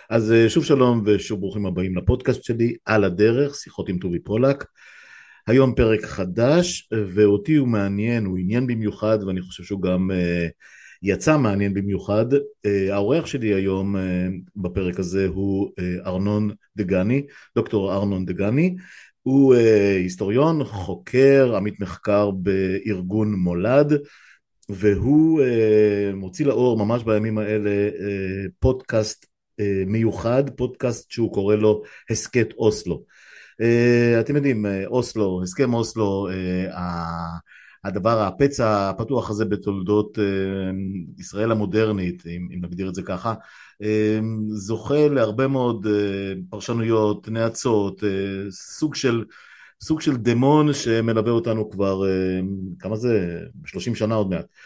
אז שוב שלום ושוב ברוכים הבאים לפודקאסט שלי, על הדרך, שיחות עם טובי פולק. היום פרק חדש, ואותי הוא מעניין, הוא עניין במיוחד, ואני חושב שהוא גם יצא מעניין במיוחד. האורח שלי היום בפרק הזה הוא ארנון דגני, דוקטור ארנון דגני. הוא היסטוריון, חוקר, עמית מחקר בארגון מולד, והוא מוציא לאור ממש בימים האלה פודקאסט מיוחד, פודקאסט שהוא קורא לו הסכת אוסלו. אתם יודעים, אוסלו, הסכם אוסלו, הדבר, הפצע הפתוח הזה בתולדות ישראל המודרנית, אם נגדיר את זה ככה, זוכה להרבה מאוד פרשנויות, נאצות, סוג של דמון שמלווה אותנו כבר, כמה זה? 30 שנה עוד מעט.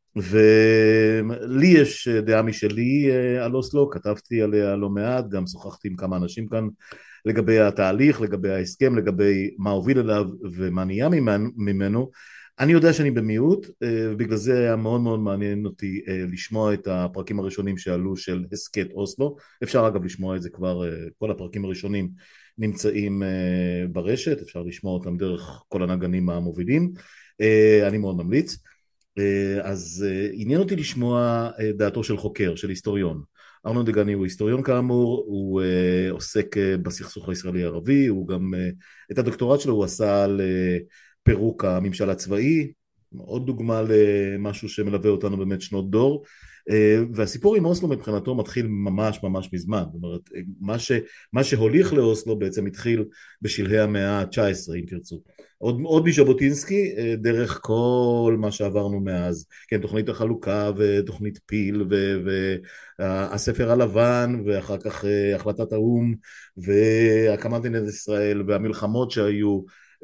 ולי יש דעה משלי על אוסלו, כתבתי עליה לא מעט, גם שוחחתי עם כמה אנשים כאן לגבי התהליך, לגבי ההסכם, לגבי מה הוביל אליו ומה נהיה ממנו. אני יודע שאני במיעוט, ובגלל זה היה מאוד מאוד מעניין אותי לשמוע את הפרקים הראשונים שעלו של הסכת אוסלו. אפשר אגב לשמוע את זה כבר, כל הפרקים הראשונים נמצאים ברשת, אפשר לשמוע אותם דרך כל הנגנים המובילים, אני מאוד ממליץ. אז עניין אותי לשמוע דעתו של חוקר, של היסטוריון. ארנון דגני הוא היסטוריון כאמור, הוא עוסק בסכסוך הישראלי-ערבי, הוא גם, את הדוקטורט שלו הוא עשה על פירוק הממשל הצבאי, עוד דוגמה למשהו שמלווה אותנו באמת שנות דור, והסיפור עם אוסלו מבחינתו מתחיל ממש ממש מזמן, זאת אומרת, מה שהוליך לאוסלו בעצם התחיל בשלהי המאה ה-19 אם תרצו, עוד מז'בוטינסקי, דרך כל מה שעברנו מאז, כן, תוכנית החלוקה ותוכנית פיל והספר הלבן ואחר כך החלטת האו"ם והקמת מדינת ישראל והמלחמות שהיו,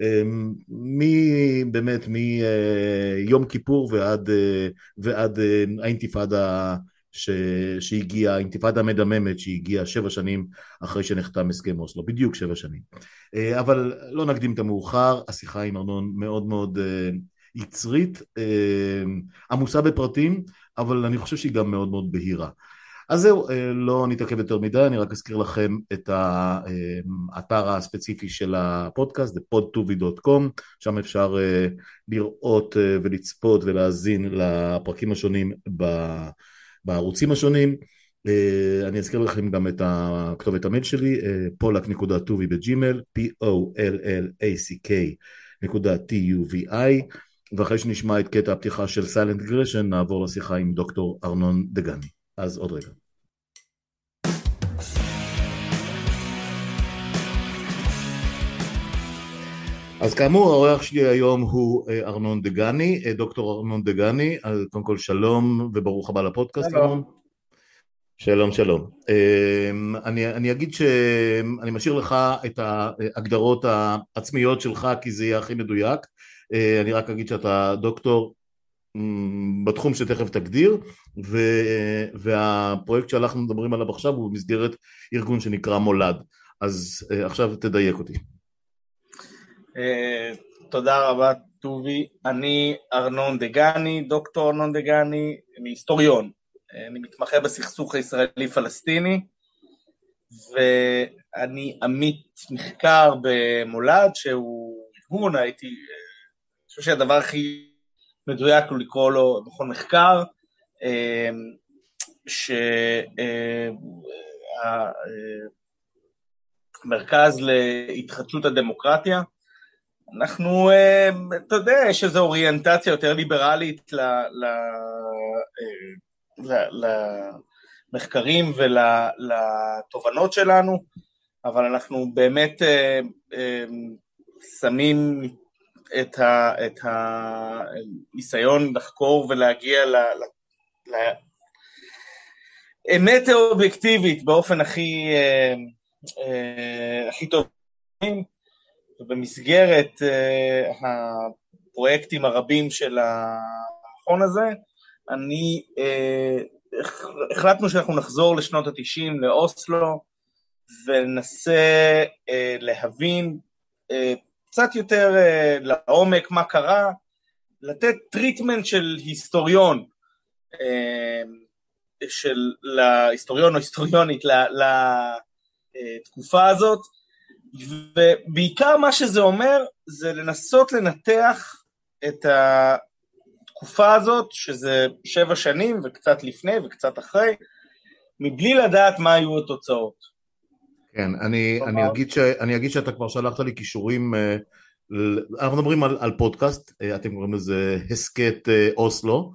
באמת מיום כיפור ועד האינתיפאדה שהגיעה, האינתיפאדה המדממת שהגיעה 7 שנים אחרי שנחתם הסכם אוסלו, בדיוק 7 שנים. אבל לא נקדים את המאוחר, השיחה עם ארנון מאוד מאוד יצרית, עמוסה בפרטים, אבל אני חושב שהיא גם מאוד מאוד בהירה. אז זהו, לא נתעכב יותר מדי, אני רק אזכיר לכם את האתר הספציפי של הפודקאסט, זה podtuvi.com, שם אפשר לראות ולצפות ולהזין לפרקים השונים בערוצים השונים. אני אזכיר לכם גם את הכתובת המייל שלי, polak.tuvi בג'ימל, pollack.tuvi, ואחרי שנשמע את קטע הפתיחה של סיילנט גרשן, נעבור לשיחה עם דוקטור ארנון דגני. אז עוד רגע. אז כאמור, האורח שלי היום הוא ארנון דגני, דוקטור ארנון דגני. אז קודם כל שלום וברוך הבא לפודקאסט, ארנון. שלום, שלום. אני אגיד שאני משאיר לך את ההגדרות העצמיות שלך, כי זה יהיה הכי מדויק. אני רק אגיד שאתה דוקטור בתחום שתכף תגדיר, והפרויקט שאנחנו מדברים עליו עכשיו הוא במסגרת ארגון שנקרא מולד. אז עכשיו תדייק אותי. תודה רבה טובי, אני ארנון דגני, דוקטור ארנון דגני, אני היסטוריון, אני מתמחה בסכסוך הישראלי-פלסטיני, ואני עמית מחקר במולד, שהוא ארגון, אני חושב שהדבר הכי מדויק הוא לקרוא לו מכון מחקר, שהמרכז להתחדשות הדמוקרטיה, אנחנו, אתה יודע, יש איזו אוריינטציה יותר ליברלית למחקרים ולתובנות שלנו, אבל אנחנו באמת שמים את הניסיון לחקור ולהגיע לאמת האובייקטיבית באופן הכי טוב. ובמסגרת הפרויקטים הרבים של המכון הזה, החלטנו שאנחנו נחזור לשנות ה-90 לאוסלו, וננסה להבין קצת יותר לעומק מה קרה, לתת טריטמנט של היסטוריון להיסטוריון או היסטוריונית לתקופה הזאת, ובעיקר מה שזה אומר זה לנסות לנתח את התקופה הזאת, שזה 7 שנים וקצת לפני וקצת אחרי, מבלי לדעת מה היו התוצאות. כן, אני אגיד שאתה כבר שלחת לי קישורים, אנחנו מדברים על פודקאסט, אתם קוראים לזה הסקט אוסלו,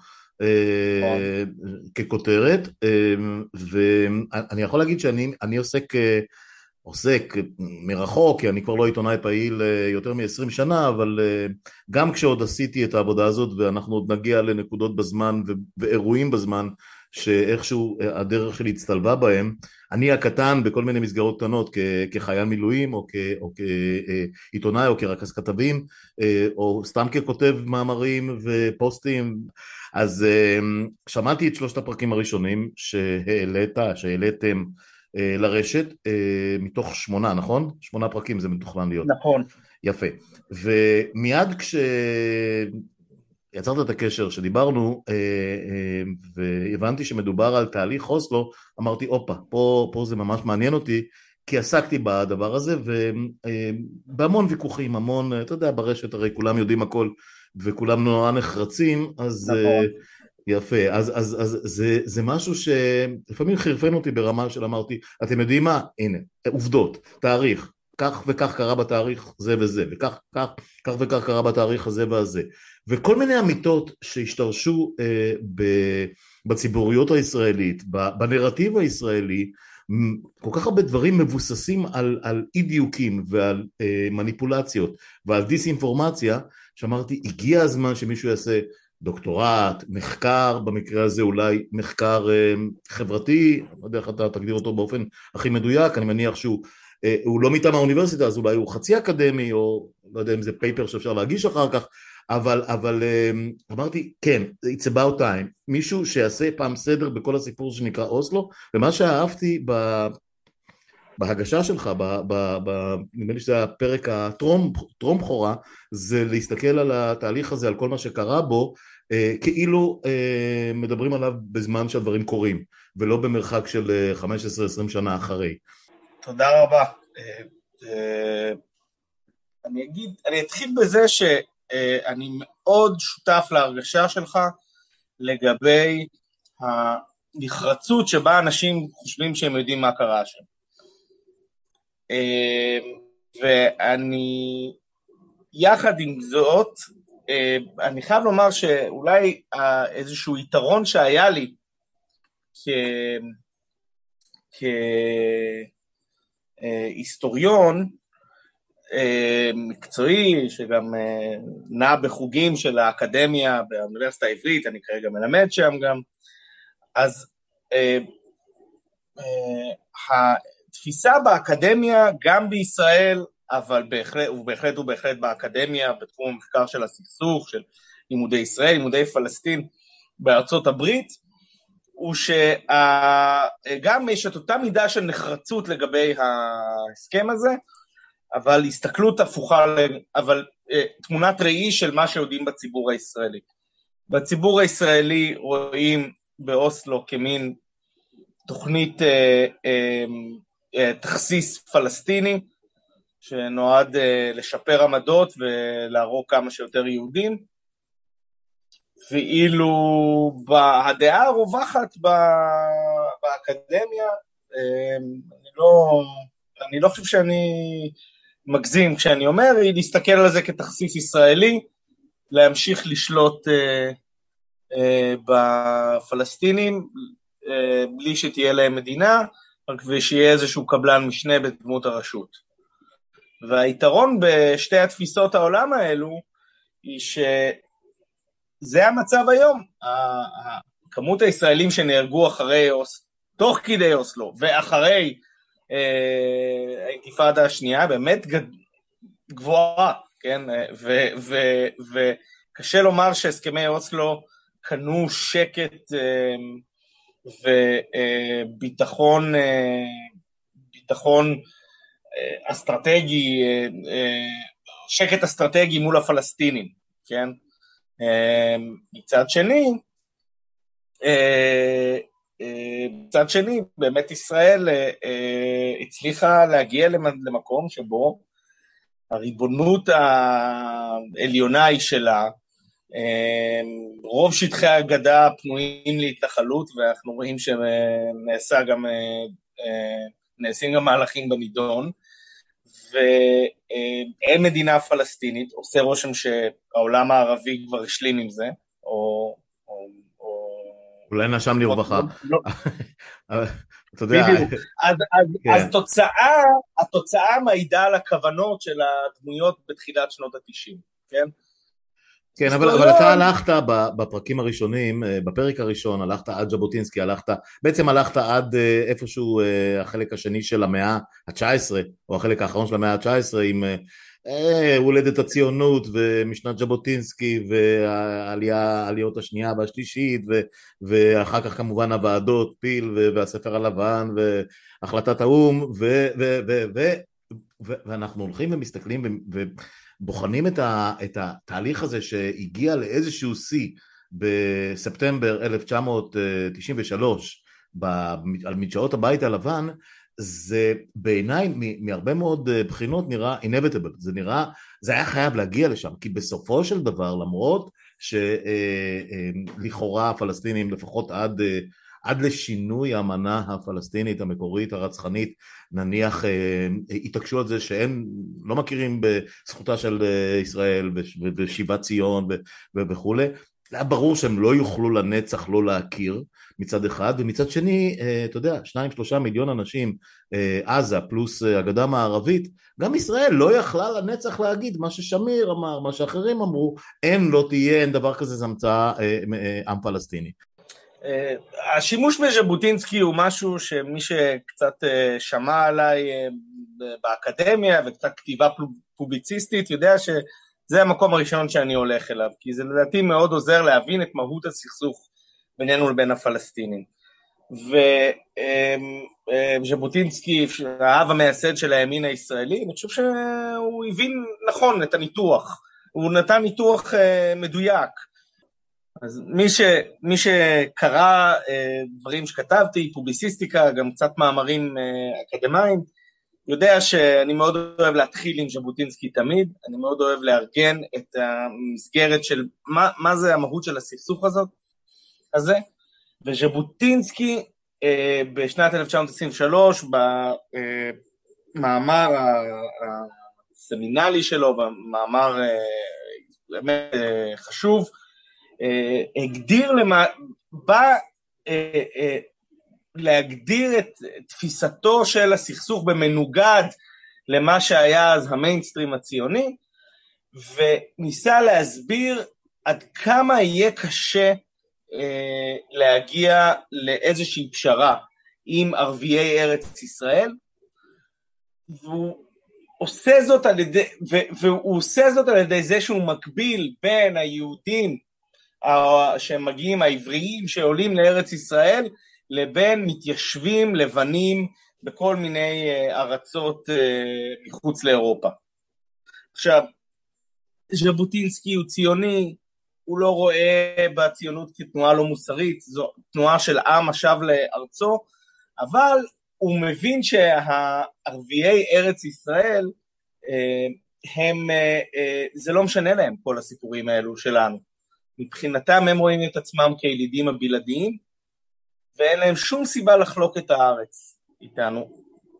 ככותרת, ואני יכול להגיד שאני עוסק מרחוק, כי אני כבר לא עיתונאי פעיל יותר מ-20 שנה, אבל גם כשעוד עשיתי את העבודה הזאת, ואנחנו עוד נגיע לנקודות בזמן ואירועים בזמן, שאיכשהו הדרך שלי הצטלבה בהם, אני הקטן בכל מיני מסגרות קטנות, כחייל מילואים, או כעיתונאי, או כרכז כתבים, או סתם ככותב מאמרים ופוסטים. אז שמעתי את 3 הפרקים הראשונים שהעליתם לרשת, מתוך 8, נכון? 8 פרקים זה מתוכנן להיות. נכון. יפה. ומיד יצרת את הקשר שדיברנו, והבנתי שמדובר על תהליך אוסלו, אמרתי, אופה, פה זה ממש מעניין אותי, כי עסקתי בדבר הזה, ובהמון ויכוחים, המון, אתה יודע, ברשת הרי כולם יודעים הכל, וכולם נורא נחרצים, אז נכון. יפה, אז זה משהו שלפעמים חרפן אותי ברמה של אמרתי, אתם יודעים מה? הנה, עובדות, תאריך, כך וכך קרה בתאריך זה וזה, וכך וכך קרה בתאריך הזה והזה, וכל מיני אמיתות שהשתרשו בציבוריות הישראלית, בנרטיב הישראלי, כל כך הרבה דברים מבוססים על אי דיוקים ועל מניפולציות ועל דיסאינפורמציה, שאמרתי, הגיע הזמן שמישהו יעשה דוקטורט, מחקר, במקרה הזה אולי מחקר חברתי, לא יודע איך אתה תגדיר אותו באופן הכי מדויק, אני מניח שהוא לא מטעם האוניברסיטה, אז אולי הוא חצי אקדמי, או לא יודע אם זה פייפר שאפשר להגיש אחר כך, אבל אמרתי, כן, it's about time, מישהו שיעשה פעם סדר בכל הסיפור שנקרא אוסלו, ומה שאהבתי בהגשה שלך, נדמה לי שזה הפרק הטרום בכורה, זה להסתכל על התהליך הזה, על כל מה שקרה בו, כאילו מדברים עליו בזמן שהדברים קורים, ולא במרחק של 15-20 שנה אחרי. תודה רבה. אני אתחיל בזה שאני מאוד שותף להרגשה שלך לגבי הנחרצות שבה אנשים חושבים שהם יודעים מה קרה שם. ואני יחד עם זאת, אני חייב לומר שאולי איזשהו יתרון שהיה לי כהיסטוריון מקצועי, שגם נע בחוגים של האקדמיה באוניברסיטה העברית, אני כרגע מלמד שם גם, אז התפיסה באקדמיה, גם בישראל, אבל בהחלט באקדמיה, בתחום המחקר של הסכסוך, של לימודי ישראל, לימודי פלסטין בארצות הברית, הוא שגם יש את אותה מידה של נחרצות לגבי ההסכם הזה, אבל הסתכלות הפוכה, אבל תמונת ראי של מה שיודעים בציבור הישראלי. בציבור הישראלי רואים באוסלו כמין תוכנית תכסיס פלסטיני, שנועד לשפר עמדות ולהרוג כמה שיותר יהודים, ואילו הדעה הרווחת באקדמיה, אני לא חושב שאני מגזים כשאני אומר, היא להסתכל על זה כתכסיס ישראלי, להמשיך לשלוט בפלסטינים, בלי שתהיה להם מדינה, רק ושיהיה איזשהו קבלן משנה בדמות הרשות. והיתרון בשתי התפיסות העולם האלו, היא שזה המצב היום. כמות הישראלים שנהרגו תוך כדי אוסלו, ואחרי האינתיפאדה השנייה, באמת גבוהה, כן? וקשה לומר שהסכמי אוסלו קנו שקט וביטחון אסטרטגי, שקט אסטרטגי מול הפלסטינים, כן? מצד שני, מצד שני, באמת ישראל הצליחה להגיע למקום שבו הריבונות העליונה היא שלה, רוב שטחי הגדה פנויים להתנחלות, ואנחנו רואים נעשים גם מהלכים בנידון, ואין מדינה פלסטינית, עושה רושם שהעולם הערבי כבר השלים עם זה, אולי נשם לרווחה. אתה יודע. אז התוצאה מעידה על הכוונות של הדמויות בתחילת שנות ה-90, כן? כן, אבל אתה הלכת בפרקים הראשונים, בפרק הראשון, הלכת עד ז'בוטינסקי, בעצם הלכת עד איפשהו החלק השני של המאה ה-19, או החלק האחרון של המאה ה-19, עם הולדת הציונות ומשנת ז'בוטינסקי והעליות השנייה והשלישית, ואחר כך כמובן הוועדות, פיל והספר הלבן והחלטת האום, ואנחנו הולכים ומסתכלים בוחנים את התהליך הזה שהגיע לאיזשהו שיא בספטמבר 1993 על מדשאות הבית הלבן. זה בעיניי מהרבה מאוד בחינות נראה inevitable, זה היה חייב להגיע לשם, כי בסופו של דבר, למרות שלכאורה הפלסטינים לפחות עד לשינוי האמנה הפלסטינית המקורית הרצחנית, נניח התעקשו על זה שהם לא מכירים בזכותה של ישראל ושיבת ציון וכו'. היה ברור שהם לא יוכלו לנצח לא להכיר מצד אחד, ומצד שני, אתה יודע, 2-3 מיליון אנשים, עזה פלוס הגדה המערבית, גם ישראל לא יכלה לנצח להגיד מה ששמיר אמר, מה שאחרים אמרו, אין דבר כזה, זה המצאה עם פלסטיני. השימוש בז'בוטינסקי הוא משהו שמי שקצת שמע עליי באקדמיה וקצת כתיבה פובליציסטית יודע שזה המקום הראשון שאני הולך אליו, כי זה לדעתי מאוד עוזר להבין את מהות הסכסוך בינינו לבין הפלסטינים. וז'בוטינסקי, האב המייסד של הימין הישראלי, אני חושב שהוא הבין נכון את הניתוח, הוא נתן ניתוח מדויק. אז מי שקרא דברים שכתבתי, פובליציסטיקה, גם קצת מאמרים אקדמיים, יודע שאני מאוד אוהב להתחיל עם ז'בוטינסקי תמיד, אני מאוד אוהב לארגן את המסגרת של מה זה המהות של הסכסוך הזה, וז'בוטינסקי בשנת 1923, במאמר הסמינלי שלו, במאמר באמת חשוב, הגדיר להגדיר את תפיסתו של הסכסוך במנוגד למה שהיה אז המיינסטרים הציוני, וניסה להסביר עד כמה יהיה קשה להגיע לאיזושהי פשרה עם ערביי ארץ ישראל, והוא עושה זאת על ידי זה שהוא מקביל בין היהודים שמגיעים, העבריים שעולים לארץ ישראל, לבין מתיישבים לבנים בכל מיני ארצות מחוץ לאירופה. עכשיו, ז'בוטינסקי הוא ציוני, הוא לא רואה בציונות כתנועה לא מוסרית, זו תנועה של עם השב לארצו, אבל הוא מבין שהערביי ארץ ישראל, זה לא משנה להם כל הסיפורים האלו שלנו. מבחינתם הם רואים את עצמם כילידים הבלעדיים, ואין להם שום סיבה לחלוק את הארץ איתנו.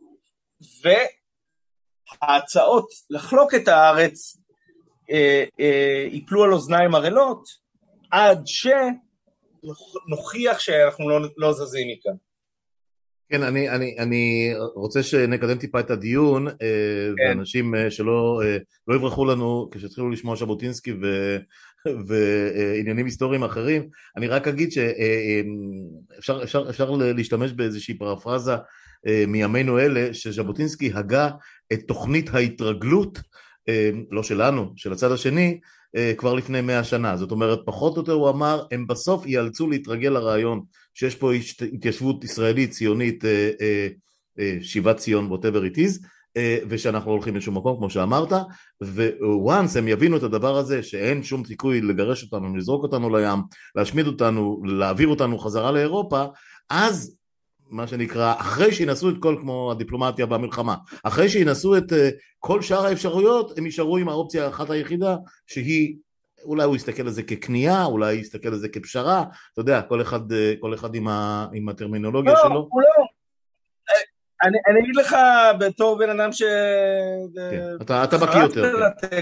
וההצעות לחלוק את הארץ ייפלו על אוזניים ערלות, עד שנוכיח שאנחנו לא זזים מכאן. כן, אני רוצה שנקדם טיפה את הדיון, ואנשים שלא יברחו לנו כשהתחילו לשמוע ז'בוטינסקי ועניינים היסטוריים אחרים. אני רק אגיד שאפשר להשתמש באיזושהי פרפרזה מימינו אלה, שז'בוטינסקי הגה את תוכנית ההתרגלות, לא שלנו, של הצד השני, כבר לפני 100 שנה. זאת אומרת, פחות או יותר הוא אמר, הם בסוף ייאלצו להתרגל לרעיון שיש פה התיישבות ישראלית, ציונית, שיבת ציון, whatever it is, ושאנחנו הולכים לשום מקום, כמו שאמרת, וואנס הם יבינו את הדבר הזה, שאין שום סיכוי לגרש אותנו, לזרוק אותנו לים, להשמיד אותנו, להעביר אותנו חזרה לאירופה, אז מה שנקרא, אחרי שינסו את כל, כמו הדיפלומטיה והמלחמה, אחרי שינסו את כל שאר האפשרויות, הם יישארו עם האופציה האחת היחידה, שהיא, אולי הוא יסתכל על זה כקנייה, אולי יסתכל על זה כפשרה, אתה יודע, כל אחד עם הטרמינולוגיה לא, שלו. הוא לא. אני אגיד לך בתור בן אדם כן, אתה בקיא יותר. כן.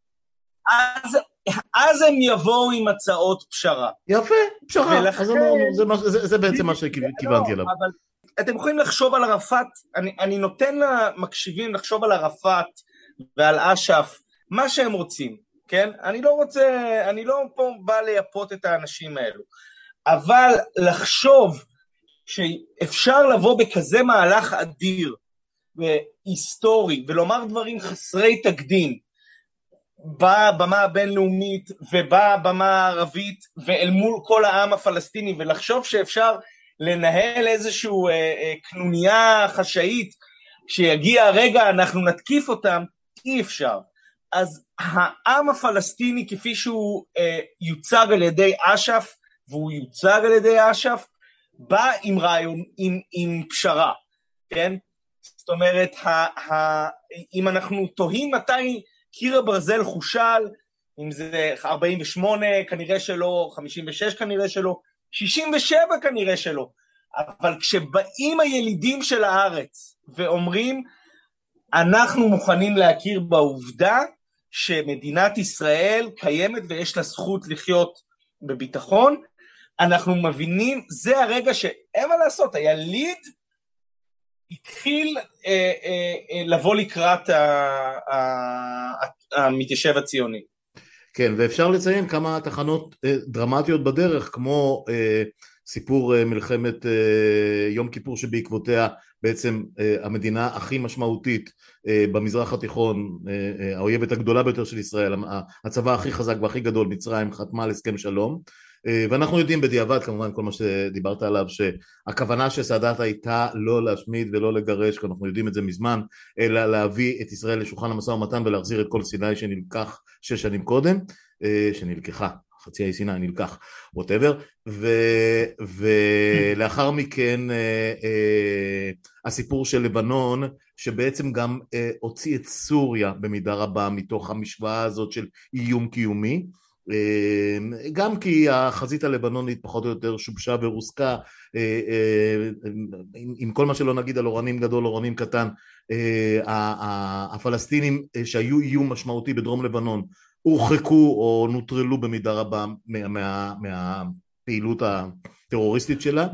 אז הם יבואו עם הצעות פשרה. יפה, פשרה, ולכן, אז אמרנו, זה בעצם מה שכיוונתי אליו. אבל אתם יכולים לחשוב על ערפאת, אני נותן למקשיבים לחשוב על ערפאת ועל אש"ף, מה שהם רוצים, כן? אני לא פה בא לייפות את האנשים האלו, אבל לחשוב שאפשר לבוא בכזה מהלך אדיר והיסטורי ולומר דברים חסרי תקדים בבמה הבינלאומית ובבמה הערבית ואל מול כל העם הפלסטיני, ולחשוב שאפשר לנהל איזשהו קנוניה חשאית שיגיע הרגע אנחנו נתקיף אותם, אי אפשר. אז העם הפלסטיני כפי שהוא יוצג על ידי אש"ף, והוא יוצג על ידי אש"ף, בא עם רעיון, עם פשרה, כן? זאת אומרת, אם אנחנו תוהים מתי קיר הברזל חושל, אם זה 48 כנראה שלא, 56 כנראה שלא, 67 כנראה שלא, אבל כשבאים הילידים של הארץ ואומרים, אנחנו מוכנים להכיר בעובדה שמדינת ישראל קיימת ויש לה זכות לחיות בביטחון, אנחנו מבינים, זה הרגע שאין מה לעשות, היליד התחיל לבוא לקראת המתיישב הציוני. כן, ואפשר לציין כמה תחנות דרמטיות בדרך, כמו סיפור מלחמת יום כיפור שבעקבותיה בעצם המדינה הכי משמעותית במזרח התיכון, האויבת הגדולה ביותר של ישראל, הצבא הכי חזק והכי גדול, מצרים, חתמה על הסכם שלום, ואנחנו יודעים בדיעבד כמובן כל מה שדיברת עליו, שהכוונה של סאדאת הייתה לא להשמיד ולא לגרש, כי אנחנו יודעים את זה מזמן, אלא להביא את ישראל לשולחן המשא ומתן ולהחזיר את כל סיני שנלקח 6 שנים קודם, שנלקחה, חצי האי סיני נלקח, whatever, ולאחר מכן הסיפור של לבנון, שבעצם גם הוציא את סוריה במידה רבה מתוך המשוואה הזאת של איום קיומי, גם כי החזית הלבנונית פחות או יותר שובשה ורוסקה, עם כל מה שלא נגיד על אורנים גדול אורנים קטן, הפלסטינים שהיו איום משמעותי בדרום לבנון הורחקו או נוטרלו במידה רבה מהפעילות הטרוריסטית שלה,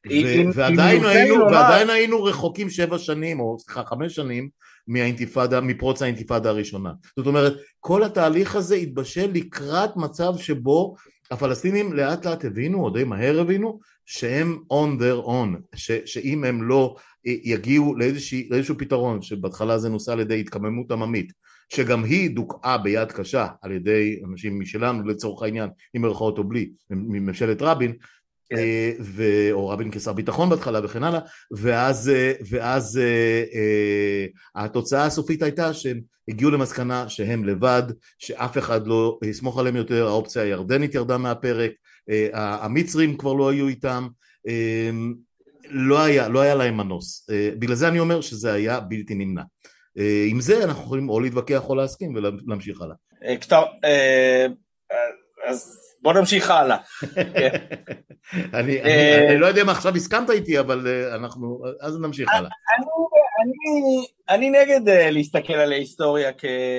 ועדיין היינו רחוקים 7 שנים או 5 שנים מפרוץ האינתיפאדה הראשונה. זאת אומרת, כל התהליך הזה התבשל לקראת מצב שבו הפלסטינים לאט לאט הבינו, או די מהר הבינו, שהם on their own, שאם הם לא יגיעו לאיזשהו פתרון, שבהתחלה זה נוסע על ידי התקממות עממית, שגם היא דוכאה ביד קשה על ידי אנשים משלנו, לצורך העניין, עם מרכאות או בלי, מממשלת רבין, או רבין כשר ביטחון בהתחלה וכן הלאה, ואז התוצאה הסופית הייתה שהם הגיעו למסקנה שהם לבד, שאף אחד לא יסמוך עליהם יותר, האופציה הירדנית ירדה מהפרק, המצרים כבר לא היו איתם, לא היה להם מנוס. בגלל זה אני אומר שזה היה בלתי נמנע. עם זה אנחנו יכולים או להתווכח או להסכים ולהמשיך הלאה. אז בוא נמשיך הלאה. אני לא יודע מה עכשיו הסכמת איתי, אבל אז נמשיך הלאה. אני נגד להסתכל על ההיסטוריה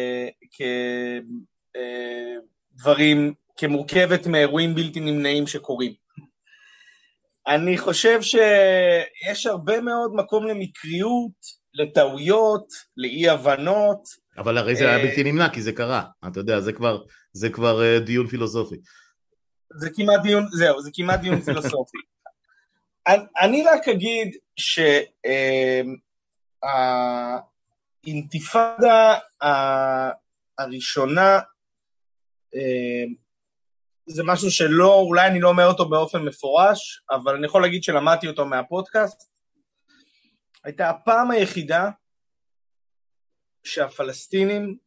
כדברים, כמורכבת מאירועים בלתי נמנעים שקורים. אני חושב שיש הרבה מאוד מקום למקריות, לטעויות, לאי הבנות. אבל הרי זה היה בלתי נמנע, כי זה קרה. אתה יודע, זה כבר דיון פילוסופי. זה כמעט דיון פילוסופי. אני רק אגיד שהאינתיפאדה הראשונה, זה משהו שלא, אולי אני לא אומר אותו באופן מפורש, אבל אני יכול להגיד שלמדתי אותו מהפודקאסט, הייתה הפעם היחידה שהפלסטינים,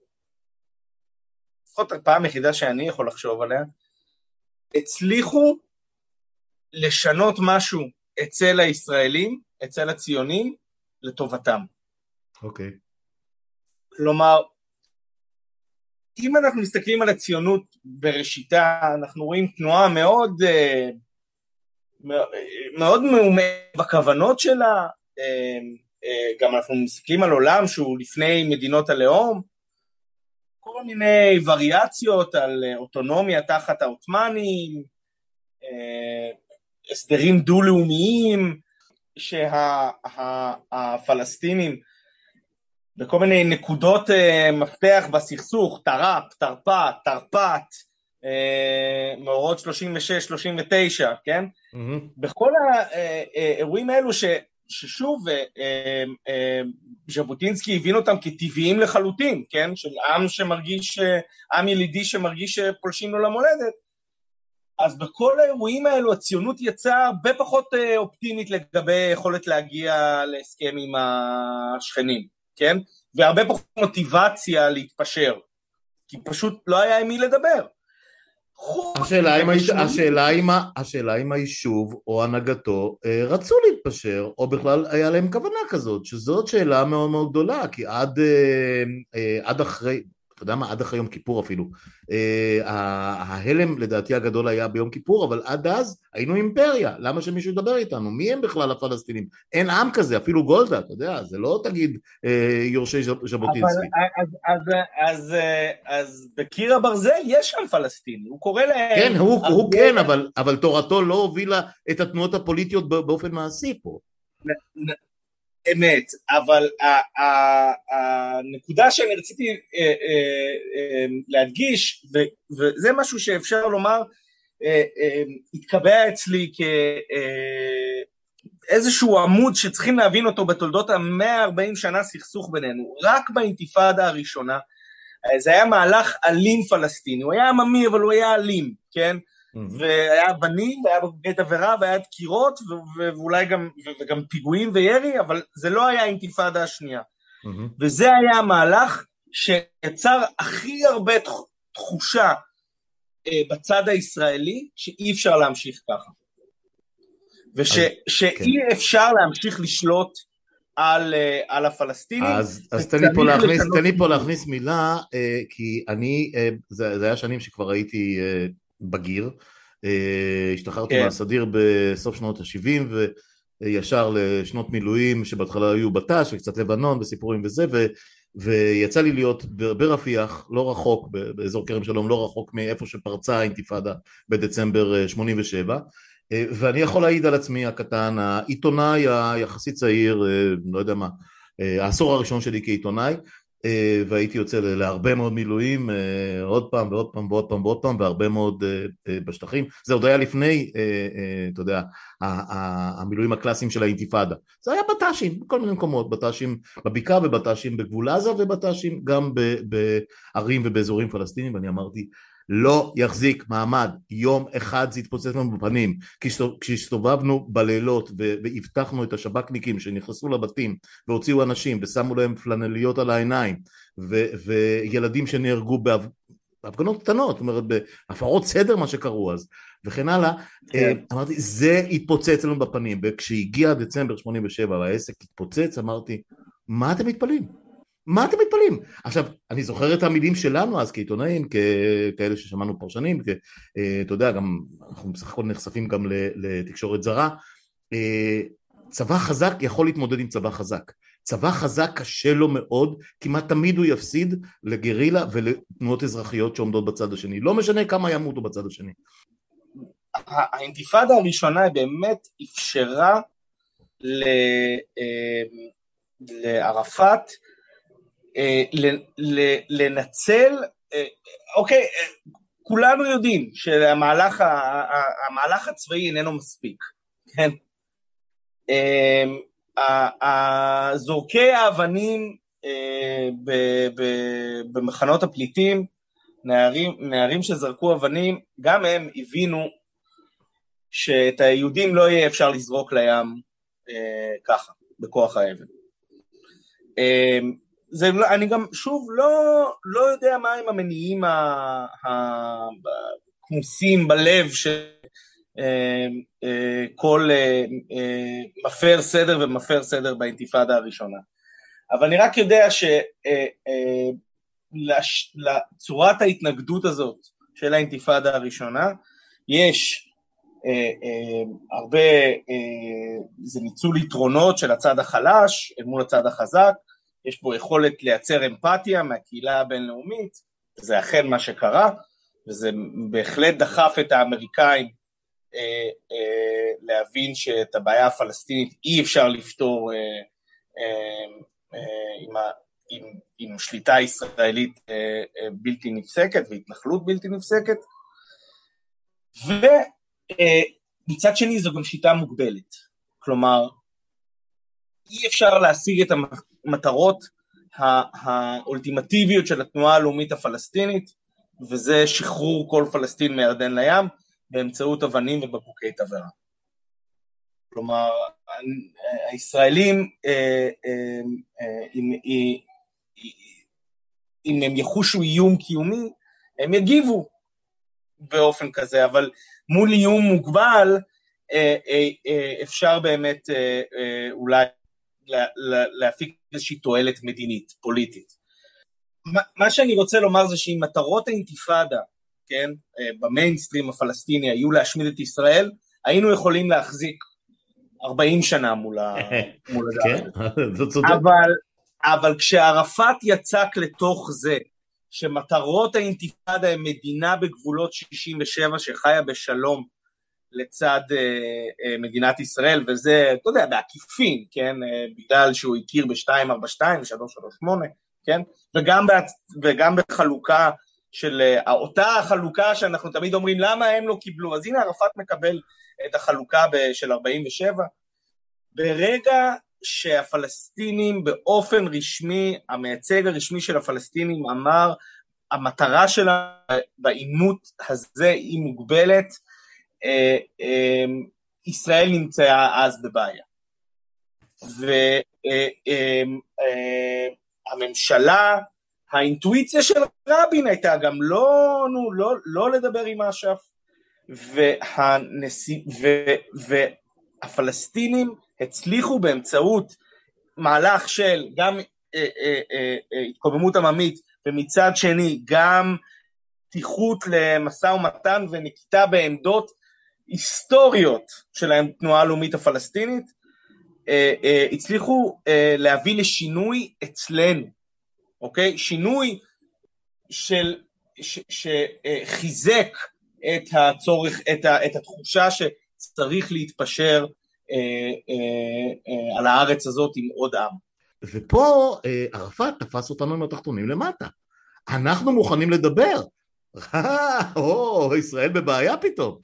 לפחות הפעם היחידה שאני יכול לחשוב עליה, הצליחו לשנות משהו אצל הישראלים, אצל הציונים, לטובתם. אוקיי. כלומר, אם אנחנו מסתכלים על הציונות בראשיתה, אנחנו רואים תנועה מאוד מאוד מאומנת בכוונות שלה, גם אנחנו מסתכלים על עולם שהוא לפני מדינות הלאום, כל מיני וריאציות על אוטונומיה תחת העות'מאנים, הסדרים דו-לאומיים, שהפלסטינים בכל מיני נקודות מפתח בסכסוך, טר"פ, תרפ"ט, תרפ"ט, מאורעות 36-39, כן? בכל האירועים האלו ששוב ז'בוטינסקי הבין אותם כטבעיים לחלוטין, כן? של עם שמרגיש, עם ילידי שמרגיש שפולשים לו למולדת, אז בכל האירועים האלו הציונות יצאה הרבה פחות אופטימית לגבי יכולת להגיע להסכם עם השכנים, כן? והרבה פחות מוטיבציה להתפשר, כי פשוט לא היה עם מי לדבר. השאלה אם היישוב או הנהגתו רצו להתפשר, או בכלל היה להם כוונה כזאת, שזאת שאלה מאוד מאוד גדולה, כי עד אחרי, אתה יודע מה, עד אחרי יום כיפור אפילו, ההלם לדעתי הגדול היה ביום כיפור, אבל עד אז היינו אימפריה, למה שמישהו ידבר איתנו? מי הם בכלל הפלסטינים? אין עם כזה, אפילו גולדה, אתה יודע, זה לא תגיד יורשי ז'בוטינסקי. אז בקיר הברזל יש שם פלסטיני, הוא קורא להם... כן, הוא כן, אבל תורתו לא הובילה את התנועות הפוליטיות באופן מעשי פה. אמת, אבל הנקודה שאני רציתי להדגיש, וזה משהו שאפשר לומר, התקבע אצלי כאיזשהו עמוד שצריכים להבין אותו בתולדות 140 שנה סכסוך בינינו, רק באינתיפאדה הראשונה, זה היה מהלך אלים פלסטיני, הוא היה עממי אבל הוא היה אלים, כן? והיה בנים, והיה בגד עבירה, והיה דקירות, ואולי גם פיגועים וירי, אבל זה לא היה האינתיפאדה השנייה. וזה היה המהלך שיצר הכי הרבה תחושה בצד הישראלי, שאי אפשר להמשיך ככה. ושאי אפשר להמשיך לשלוט על הפלסטינים. אז תן לי פה להכניס מילה, כי זה היה שנים שכבר הייתי בגיר, השתחררתי מהסדיר בסוף שנות ה-70 וישר לשנות מילואים שבהתחלה היו בט"ש וקצת לבנון וסיפורים וזה, ויצא לי להיות ברפיח, לא רחוק, באזור כרם שלום, לא רחוק מאיפה שפרצה האינתיפאדה בדצמבר 87, ואני יכול להעיד על עצמי הקטן, העיתונאי היחסית צעיר, לא יודע מה, העשור הראשון שלי כעיתונאי, והייתי יוצא להרבה מאוד מילואים, עוד פעם ועוד פעם ועוד פעם ועוד פעם, והרבה מאוד בשטחים. זה עוד היה לפני, אתה יודע, המילואים הקלאסיים של האינתיפאדה. זה היה בט"שים, בכל מיני מקומות, בט"שים בבקעה ובט"שים בגבול עזה, ובט"שים גם בערים ובאזורים פלסטיניים, ואני אמרתי, לא יחזיק מעמד, יום אחד זה יתפוצץ לנו בפנים, כשהסתובבנו בלילות והבטחנו את השב"כניקים שנכנסו לבתים והוציאו אנשים ושמו להם פלנליות על העיניים, וילדים שנהרגו בהפגנות קטנות, זאת אומרת בהפרות סדר מה שקראו אז, וכן הלאה, אמרתי זה יתפוצץ לנו בפנים, וכשהגיע דצמבר 87 והעסק התפוצץ, אמרתי מה אתם מתפלאים? מה אתם מתפלאים? עכשיו, אני זוכר את המילים שלנו אז כעיתונאים, כאלה ששמענו פרשנים, אתה יודע, גם אנחנו בסך הכל נחשפים גם לתקשורת זרה, צבא חזק יכול להתמודד עם צבא חזק, צבא חזק קשה לו מאוד, כמעט תמיד הוא יפסיד לגרילה ולתנועות אזרחיות שעומדות בצד השני, לא משנה כמה ימותו בצד השני. האינתיפאדה הראשונה באמת אפשרה לערפאת, לנצל, אוקיי, כולנו יודעים שהמהלך הצבאי איננו מספיק, כן? זורקי האבנים במחנות הפליטים, נערים שזרקו אבנים, גם הם הבינו שאת היהודים לא יהיה אפשר לזרוק לים ככה, בכוח האבן. אני גם שוב לא יודע מה הם המניעים הכמוסים בלב כל מפר סדר ומפר סדר באינתיפאדה הראשונה. אבל אני רק יודע שלצורת ההתנגדות הזאת של האינתיפאדה הראשונה, יש הרבה, זה ניצול יתרונות של הצד החלש אל מול הצד החזק, יש פה יכולת לייצר אמפתיה מהקהילה הבינלאומית, זה אכן מה שקרה, וזה בהחלט דחף את האמריקאים להבין שאת הבעיה הפלסטינית אי אפשר לפתור עם שליטה ישראלית בלתי נפסקת והתנחלות בלתי נפסקת, ומצד שני זו גם שיטה מוגבלת, כלומר אי אפשר להשיג את המטרות האולטימטיביות של התנועה הלאומית הפלסטינית, וזה שחרור כל פלסטין מירדן לים באמצעות אבנים ובקבוקי תבערה. כלומר, הישראלים, אם הם יחושו איום קיומי, הם יגיבו באופן כזה, אבל מול איום מוגבל, אפשר באמת אולי להפיק איזושהי תועלת מדינית, פוליטית. מה שאני רוצה לומר זה שאם מטרות האינתיפאדה, כן, במיינסטרים הפלסטיני היו להשמיד את ישראל, היינו יכולים להחזיק 40 שנה מול הדעת. אבל כשערפאת יצק לתוך זה, שמטרות האינתיפאדה הן מדינה בגבולות 67 שחיה בשלום לצד מדינת ישראל, וזה, אתה יודע, בעקיפין, כן, בגלל שהוא הכיר ב-242 ו-338, כן, וגם בחלוקה של אותה החלוקה שאנחנו תמיד אומרים למה הם לא קיבלו, אז הנה ערפאת מקבל את החלוקה של 47, ברגע שהפלסטינים באופן רשמי, המייצג הרשמי של הפלסטינים אמר, המטרה שלה בעימות הזה היא מוגבלת, ישראל נמצאה אז בבעיה. והממשלה, האינטואיציה של רבין הייתה גם לא לדבר עם אש"ף, והפלסטינים הצליחו באמצעות מהלך של גם התקוממות עממית, ומצד שני גם פתיחות למשא ומתן ונקיטה בעמדות היסטוריות של התנועה הלאומית הפלסטינית, הצליחו להביא לשינוי אצלנו, אוקיי? שינוי שחיזק את הצורך, את התחושה שצריך להתפשר על הארץ הזאת עם עוד עם. ופה ערפאת תפס אותנו מהתחתונים למטה. אנחנו מוכנים לדבר. ישראל בבעיה פתאום.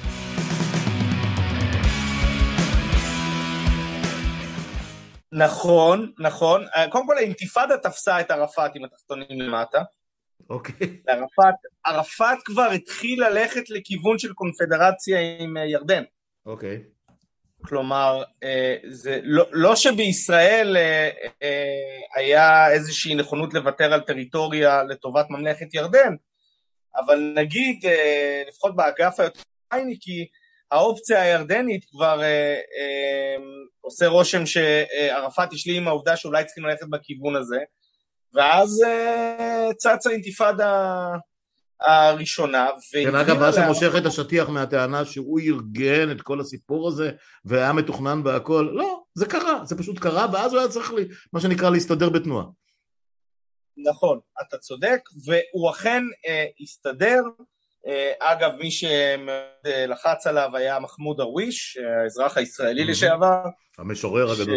נכון. קודם כל האינתיפאדה תפסה את ערפאת עם התחתונים למטה. אוקיי. ערפאת כבר התחיל ללכת לכיוון של קונפדרציה עם ירדן. אוקיי. כלומר, זה לא שבישראל היה איזושהי נכונות לוותר על טריטוריה לטובת ממלכת ירדן, אבל נגיד, לפחות באגף היותר מייניקי, האופציה הירדנית כבר עושה רושם שערפאת השלים עם העובדה שאולי צריכים ללכת בכיוון הזה, ואז צצה אינתיפאדה הראשונה. כן, אגב, מה שמושך את השטיח מהטענה שהוא ארגן את כל הסיפור הזה, והיה מתוכנן בהכל, לא, זה קרה, זה פשוט קרה, ואז הוא היה צריך מה שנקרא להסתדר בתנועה. נכון, אתה צודק, והוא אכן הסתדר, אגב, מי שלחץ עליו היה מחמוד דרוויש, האזרח הישראלי לשעבר, המשורר הגדול.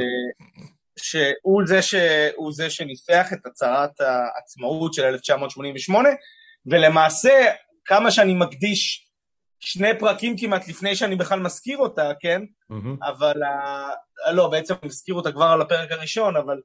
שהוא זה שניסח את הצהרת העצמאות של 1988, ולמעשה, כמה שאני מקדיש 2 פרקים כמעט לפני שאני בכלל מזכיר אותה, כן? אבל, לא, בעצם מזכיר אותה כבר על הפרק הראשון, אבל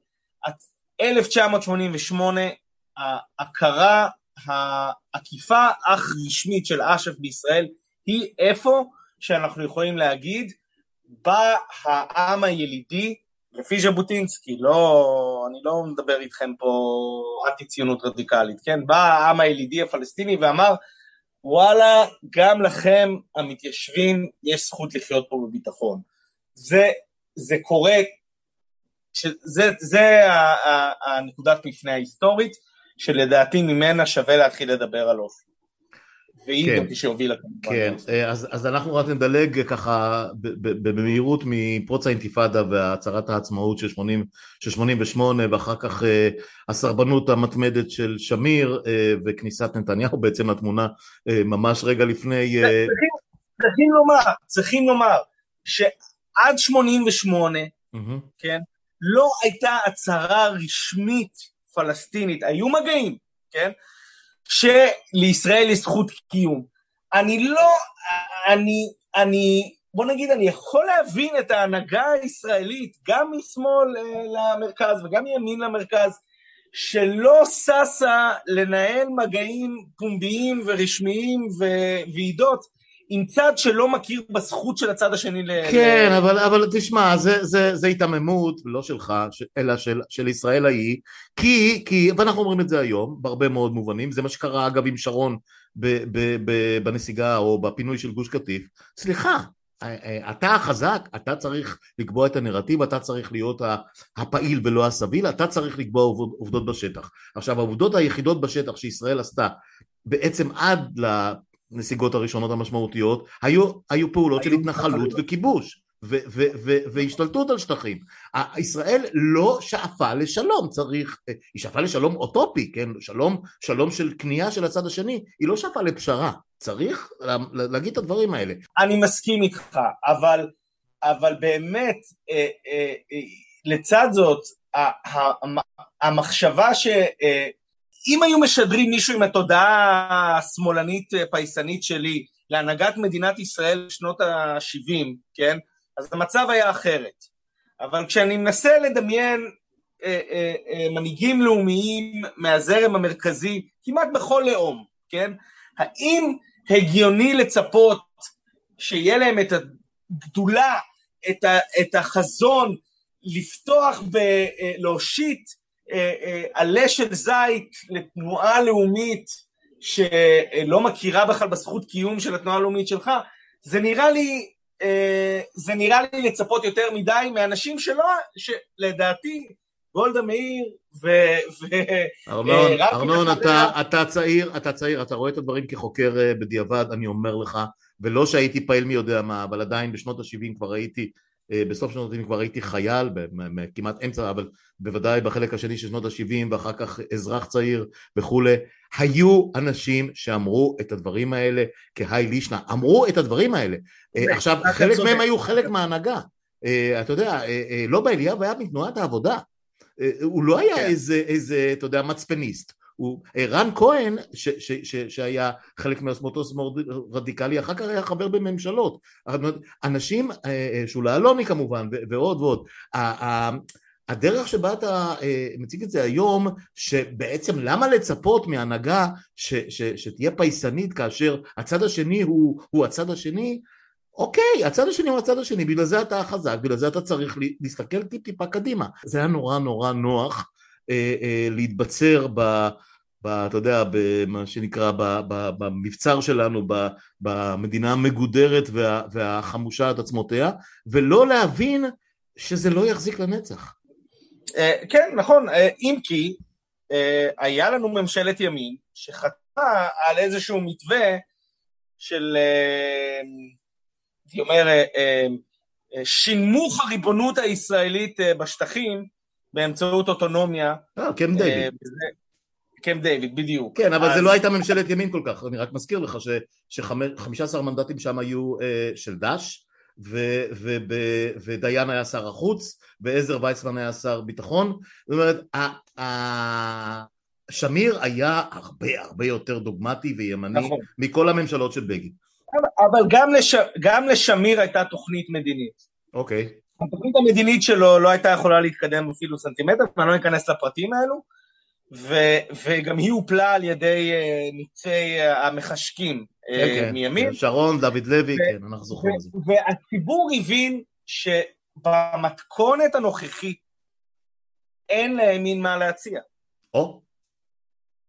1988, ההכרה העקיפה אך רשמית של אש"ף בישראל, היא איפה שאנחנו יכולים להגיד, בא העם הילידי, לפי ז'בוטינסקי, אני לא מדבר איתכם פה אנטי ציונות רדיקלית, כן? בא העם הילידי הפלסטיני ואמר, וואלה, גם לכם המתיישבים יש זכות לחיות פה בביטחון. זה קורה, זה הנקודת מפנה ההיסטורית, שלדעתי ממנה שווה להתחיל לדבר על אוסלו. והיא כן. גם כשהובילה כמובן. כן, אז אנחנו רק נדלג ככה במהירות מפרוץ האינתיפאדה והצהרת העצמאות של 88 ואחר כך הסרבנות המתמדת של שמיר וכניסת נתניהו בעצם לתמונה ממש רגע לפני. צריכים לומר שעד 88, כן, לא הייתה הצהרה רשמית פלסטינית, היו מגעים, כן, שלישראל יש זכות קיום. בוא נגיד, אני יכול להבין את ההנהגה הישראלית, גם משמאל למרכז וגם מימין למרכז, שלא ססה לנהל מגעים פומביים ורשמיים וועידות, עם צד שלא מכיר בזכות של הצד השני. כן, אבל תשמע, זה התעממות, לא שלך, אלא של ישראל ההיא, ואנחנו אומרים את זה היום, בהרבה מאוד מובנים, זה מה שקרה אגב עם שרון בנסיגה או בפינוי של גוש קטיף. סליחה, אתה החזק, אתה צריך לקבוע את הנרטיב, אתה צריך להיות הפעיל ולא הסביל, אתה צריך לקבוע עובדות בשטח. עכשיו, העובדות היחידות בשטח שישראל עשתה בעצם עד לנסיגות הראשונות המשמעותיות, היו פעולות של התנחלות וכיבוש והשתלטות על שטחים. ישראל לא שאפה לשלום, היא שאפה לשלום אוטופי, כן? שלום של קנייה של הצד השני, היא לא שאפה לפשרה, צריך להגיד את הדברים האלה. אני מסכים איתך, אבל באמת לצד זאת המחשבה שאם היו משדרים מישהו עם התודעה השמאלנית פייסנית שלי להנהגת מדינת ישראל בשנות ה-70, כן? אז המצב היה אחרת. אבל כשאני מנסה לדמיין מנהיגים לאומיים מהזרם המרכזי, כמעט בכל לאום, כן? האם הגיוני לצפות שיהיה להם את הגדולה, את החזון, לפתוח להושיט עלה של זית לתנועה לאומית שלא מכירה בכלל בזכות קיום של התנועה הלאומית שלך? זה נראה לי לצפות יותר מדי מאנשים שלדעתי גולדה מאיר ארנון, אתה צעיר, אתה רואה את הדברים כחוקר בדיעבד, אני אומר לך, ולא שהייתי פעיל מי יודע מה, אבל עדיין בשנות ה-70 כבר הייתי, בסוף שנות ה-70 כבר הייתי חייל, כמעט אמצע, אבל בוודאי בחלק השני של שנות ה-70, ואחר כך אזרח צעיר וכולי, היו אנשים שאמרו את הדברים האלה כהי לישנה, אמרו את הדברים האלה. עכשיו, חלק מהם היו חלק מההנהגה. אתה יודע, לא באליאב היה מתנועת העבודה, הוא לא היה איזה, אתה יודע, מצפניסט. רן כהן, שהיה חלק מאותו שמאל רדיקלי, אחר כך היה חבר בממשלות. אנשים, שולה אלוני כמובן, ועוד ועוד. הדרך שבה אתה מציג את זה היום, שבעצם למה לצפות מהנהגה שתהיה פייסנית, כאשר הצד השני הוא הצד השני, אוקיי, הצד השני הוא הצד השני, בגלל זה אתה חזק, בגלל זה אתה צריך להסתכל טיפה קדימה. זה היה נורא נורא נוח להתבצר אתה יודע, במה שנקרא, במבצר שלנו, במדינה המגודרת והחמושה את עצמותיה, ולא להבין שזה לא יחזיק לנצח. כן, נכון, אם כי היה לנו ממשלת ימין שחתמה על איזשהו מתווה של, אני אומר, שינמוך הריבונות הישראלית בשטחים באמצעות אוטונומיה. קמפ דיוויד. קמפ דיוויד, בדיוק. כן, אבל זה לא הייתה ממשלת ימין כל כך, אני רק מזכיר לך ש15 מנדטים שם היו של דש, ודיין היה שר החוץ, ועזר וייצמן היה שר ביטחון. זאת אומרת, שמיר היה הרבה יותר דוגמטי וימני מכל הממשלות של בגין. אבל גם לשמיר הייתה תוכנית מדינית. אוקיי. התוכנית המדינית שלו לא הייתה יכולה להתקדם אפילו סנטימטר, ואני לא אכנס לפרטים האלו, וגם היא הופלה על ידי ניצי המחשקים מימין. שרון, דוד לוי, כן, אנחנו זוכרים את זה. והציבור הבין שבמתכונת הנוכחית אין לימין מה להציע.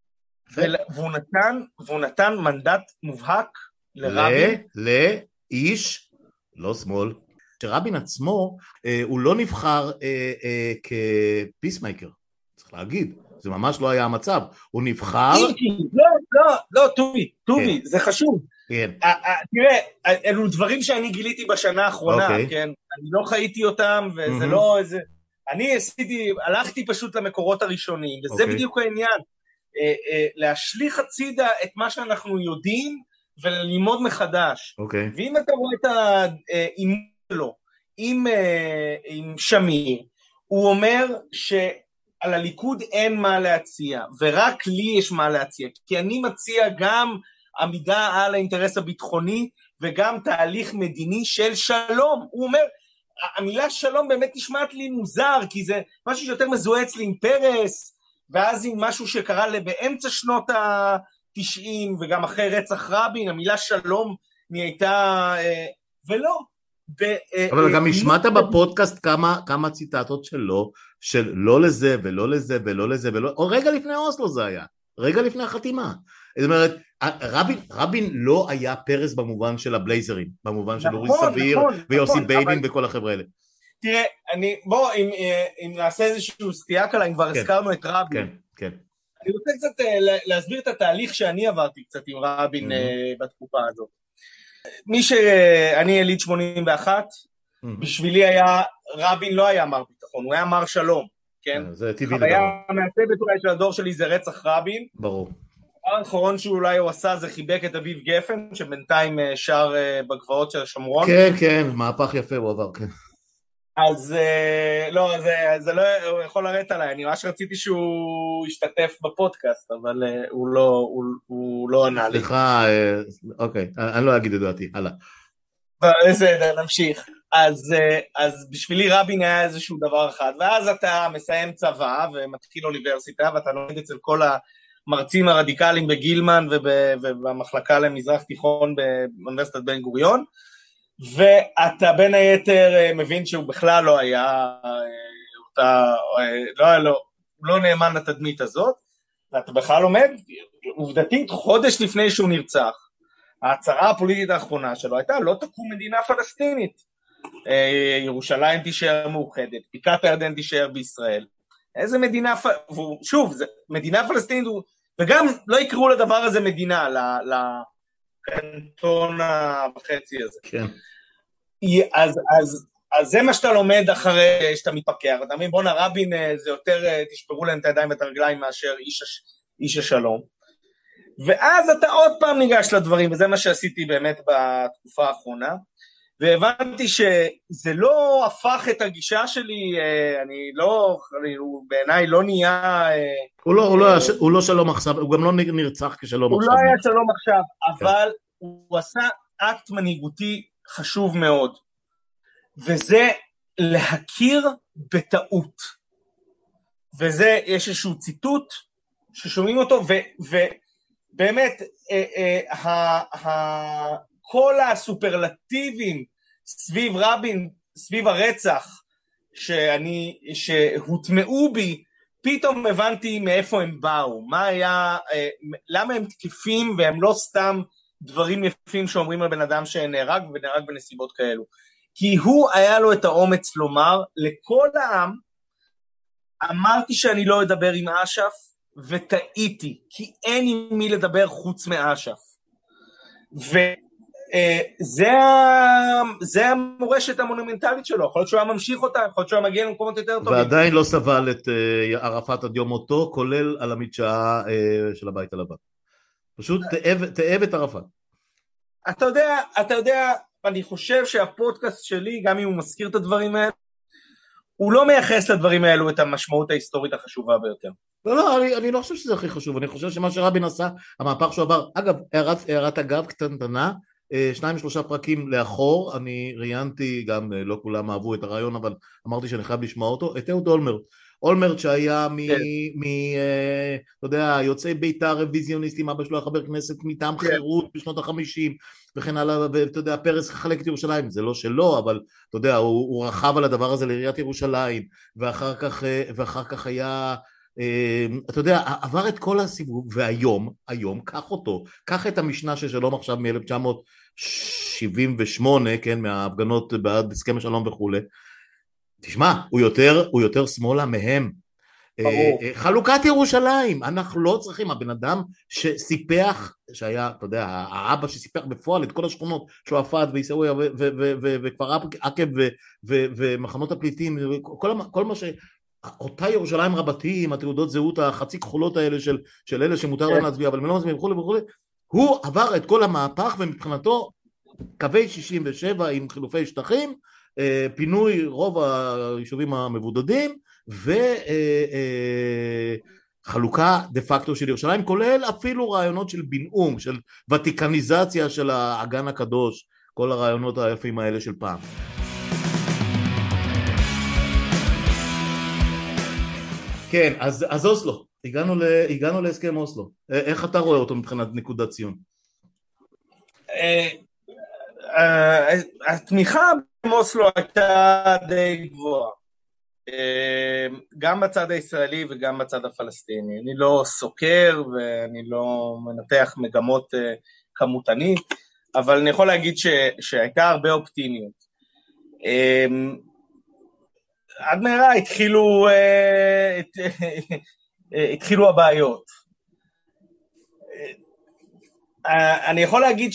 והוא נתן מנדט מובהק לרבין. לאיש, לא שמאל, שרבין עצמו הוא לא נבחר כפיסמייקר, צריך להגיד, זה ממש לא היה המצב, הוא נבחר... לא, טובי, זה חשוב. תראה, אלו דברים שאני גיליתי בשנה האחרונה, כן? אני לא חייתי אותם, וזה לא איזה... אני הלכתי פשוט למקורות הראשונים, וזה בדיוק העניין, להשליך הצידה את מה שאנחנו יודעים, וללמוד מחדש. ואם אתה רואה את האימון שלו, עם שמיר, הוא אומר שעל הליכוד אין מה להציע, ורק לי יש מה להציע, כי אני מציע גם עמידה על האינטרס הביטחוני, וגם תהליך מדיני של שלום. הוא אומר, המילה שלום באמת נשמעת לי מוזר, כי זה משהו שיותר מזוהה אצלי עם פרס, ואז עם משהו שקרה באמצע שנות ה-90, וגם אחרי רצח רבין, המילה שלום נהייתה, ולא. אבל גם השמעת בפודקאסט כמה ציטטות שלו, של לא לזה ולא לזה ולא לזה, או רגע לפני אוסלו זה היה, רגע לפני החתימה. זאת אומרת, רבין לא היה פרס במובן של הבלייזרים, במובן של אורי סביר ויוסי ביילין וכל החבר'ה האלה. תראה, בוא, אם נעשה איזשהו סטייה קלה, אם כבר הזכרנו את רבין, כן. אני רוצה קצת להסביר את התהליך שאני עברתי קצת עם רבין בתקופה הזאת. אני יליד 81, בשבילי רבין לא היה מר ביטחון, הוא היה מר שלום, כן? זה טבעי לדבר. חוויה המעצבת אולי של הדור שלי זה רצח רבין. ברור. האחרון שאולי הוא עשה זה חיבק את אביב גפן, שבינתיים שר בגבעות של השומרון. כן, מהפך יפה הוא עבר, כן. אז לא, זה לא, הוא יכול לראות עליי, אני ממש רציתי שהוא ישתתף בפודקאסט, אבל הוא לא ענה לי. סליחה, אוקיי, אני לא אגיד את דעתי, הלאה. בסדר, נמשיך. אז בשבילי רבין היה איזשהו דבר אחד, ואז אתה מסיים צבא ומתחיל אוניברסיטה, ואתה לומד אצל כל המרצים הרדיקליים בגילמן ובמחלקה למזרח תיכון באוניברסיטת בן גוריון, ואתה בין היתר מבין שהוא בכלל לא היה, לא נאמן לתדמית הזאת, ואתה בכלל לומד, עובדתית, חודש לפני שהוא נרצח, ההצהרה הפוליטית האחרונה שלו הייתה, לא תקום מדינה פלסטינית, ירושלים תישאר מאוחדת, בקעת הירדן תישאר בישראל, איזה מדינה, שוב, מדינה פלסטינית, וגם לא יקראו לדבר הזה מדינה, לקנטון החצי הזה. כן. אז זה מה שאתה לומד אחרי שאתה מתפקח, אתה מבין, בוא רבין זה יותר, תשברו להם את הידיים ואת הרגליים מאשר איש השלום, ואז אתה עוד פעם ניגש לדברים, וזה מה שעשיתי באמת בתקופה האחרונה, והבנתי שזה לא הפך את הגישה שלי, הוא בעיניי לא נהיה... הוא לא שלום עכשיו, הוא גם לא נרצח כשלום עכשיו. הוא לא היה שלום עכשיו, אבל הוא עשה אקט מנהיגותי חשוב מאוד, וזה להכיר בטעות. וזה, יש איזשהו ציטוט ששומעים אותו, ובאמת, כל הסופרלטיבים סביב רבין, סביב הרצח, שהוטמעו בי, פתאום הבנתי מאיפה הם באו, מה היה, למה הם תקפים, והם לא סתם דברים יפים שאומרים על בן אדם שנהרג, ונהרג בנסיבות כאלו. כי הוא היה לו את האומץ לומר, לכל העם, אמרתי שאני לא אדבר עם אש"ף, וטעיתי, כי אין עם מי לדבר חוץ מאש"ף. וזה המורשת המונומנטלית שלו, יכול להיות שהוא היה ממשיך אותה, יכול להיות שהוא היה מגיע למקומות יותר טובים. ועדיין לא סבל את ערפאת עד יום מותו, כולל על המדשאה של הבית הלבן. פשוט תאהב את ערפאת. אתה יודע, אני חושב שהפודקאסט שלי, גם אם הוא מזכיר את הדברים האלה, הוא לא מייחס לדברים האלו את המשמעות ההיסטורית החשובה ביותר. לא, אני לא חושב שזה הכי חשוב, אני חושב שמה שרבין עשה, המהפך שהוא עבר, אגב, הערת אגב קטנטנה, 2-3 פרקים לאחור, אני ראיינתי, גם לא כולם אהבו את הרעיון, אבל אמרתי שאני חייב לשמוע אותו, את אהוד אולמרט. אולמרט שהיה אתה יודע, יוצאי בית"ר רוויזיוניסטים, אבא שלו היה חבר כנסת מטעם חירות בשנות ה-50 וכן הלאה, ואתה יודע, פרס חלק את ירושלים, זה לא שלו, אבל אתה יודע, הוא רכב על הדבר הזה לעיריית ירושלים, ואחר כך היה אתה יודע, עבר את כל הסיבוב, והיום, קח את המשנה של שלום עכשיו מ-1978, כן, מההפגנות בעד הסכם השלום וכו', תשמע, הוא יותר שמאלה מהם. חלוקת ירושלים, אנחנו לא צריכים, הבן אדם שסיפח, שהיה, אתה יודע, האבא שסיפח בפועל את כל השכונות, שועפאט ועיסאוויה וכפר עקב ומחנות הפליטים, כל מה ש... אותה ירושלים רבתי עם התעודות זהות החצי כחולות האלה של אלה שמותר להם להצביע, אבל הם לא מצביעים וכו', הוא עבר את כל המהפך, ומבחינתו קווי 67 עם חילופי שטחים, פינוי רוב היישובים המבודדים, וחלוקה דה פקטו של ירושלים, כולל אפילו רעיונות של בינאום, של ותיקניזציה של האגן הקדוש, כל הרעיונות היפים האלה של פעם. כן, אז אוסלו, הגענו להסכם אוסלו. איך אתה רואה אותו מבחינת נקודת ציון? התמיכה באוסלו הייתה די גבוהה. גם בצד הישראלי וגם בצד הפלסטיני. אני לא סוקר ואני לא מנתח מגמות כמותנית, אבל אני יכול להגיד שהייתה הרבה אופטימיות. עד מהרה התחילו הבעיות. אני יכול להגיד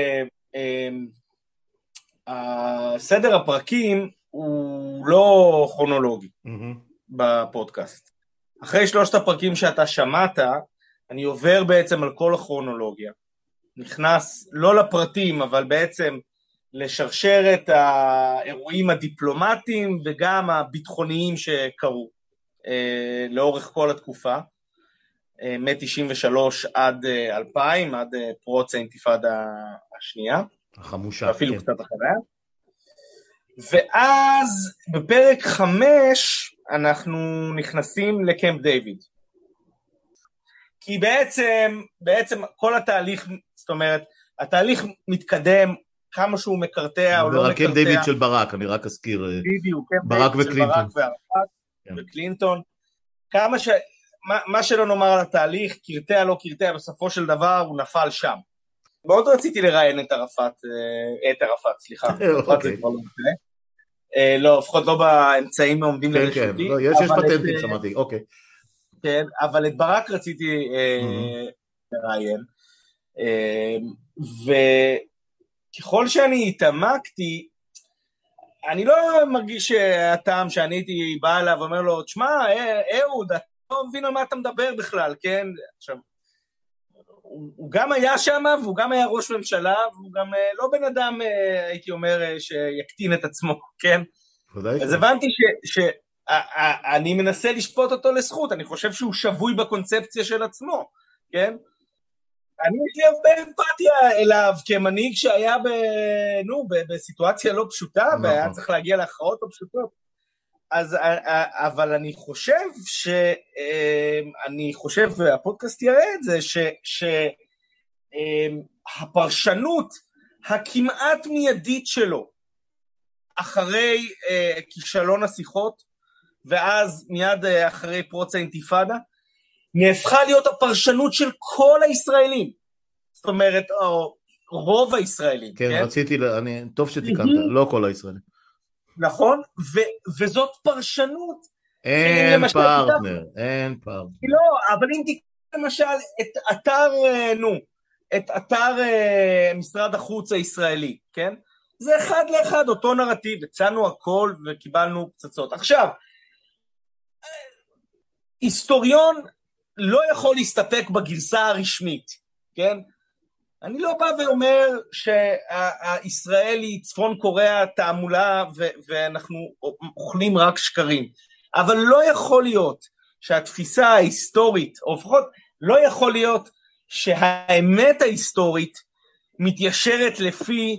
שסדר הפרקים הוא לא כרונולוגי בפודקאסט. אחרי 3 הפרקים שאתה שמעת, אני עובר בעצם על כל הכרונולוגיה. נכנס לא לפרטים, אבל בעצם לשרשרת האירועים הדיפלומטיים וגם הביטחוניים שקרו לאורך כל התקופה, מ-93 עד 2000, עד פרוץ האינתיפאדה השנייה. החמושה. אפילו כן. קצת אחריה. ואז בפרק 5 אנחנו נכנסים לקמפ דיוויד. כי בעצם כל התהליך, זאת אומרת, התהליך מתקדם, כמה שהוא מקרטע או לא מקרטע. קמפ דיוויד של ברק, אני רק אזכיר. בדיוק, ברק וקלינטון. ברק וערפאת וקלינטון. מה שלא נאמר על התהליך, קרטע לא קרטע, בסופו של דבר הוא נפל שם. מאוד רציתי לראיין את ערפאת, סליחה. ערפאת זה כבר לא מקרה. לא, לפחות לא באמצעים העומדים לרשותי. כן, כן, יש פטנטים, שמעתי, אוקיי. כן, אבל את ברק רציתי לראיין. וככל שאני התעמקתי, אני לא מרגיש שהטעם שאני הייתי בא אליו ואומר לו, תשמע, אהוד, אתה לא מבין על מה אתה מדבר בכלל, כן? עכשיו, הוא גם היה שם, והוא גם היה ראש ממשלה, והוא גם לא בן אדם, הייתי אומר, שיקטין את עצמו, כן? אז הבנתי שאני מנסה לשפוט אותו לזכות, אני חושב שהוא שבוי בקונספציה של עצמו, כן? אני יש לי הרבה אמפתיה אליו כמנהיג שהיה בסיטואציה לא פשוטה, והיה צריך להגיע להכרעות לא פשוטות. אבל אני חושב, והפודקאסט יראה את זה, שהפרשנות הכמעט מיידית שלו, אחרי כישלון השיחות, ואז מיד אחרי פרוץ האינתיפאדה, נהפכה להיות הפרשנות של כל הישראלים. זאת אומרת, רוב הישראלים. כן, רציתי, טוב שתיקנת, לא כל הישראלים. נכון, וזאת פרשנות. אין פרטנר. לא, אבל אם תיקח למשל את אתר משרד החוץ הישראלי, כן? זה אחד לאחד, אותו נרטיב, הצענו הכל וקיבלנו פצצות. עכשיו, היסטוריון לא יכול להסתפק בגרסה הרשמית, כן? אני לא בא ואומר שהישראל היא צפון קוריאה תעמולה ואנחנו אוכלים רק שקרים, אבל לא יכול להיות שהתפיסה ההיסטורית, או לפחות לא יכול להיות שהאמת ההיסטורית מתיישרת לפי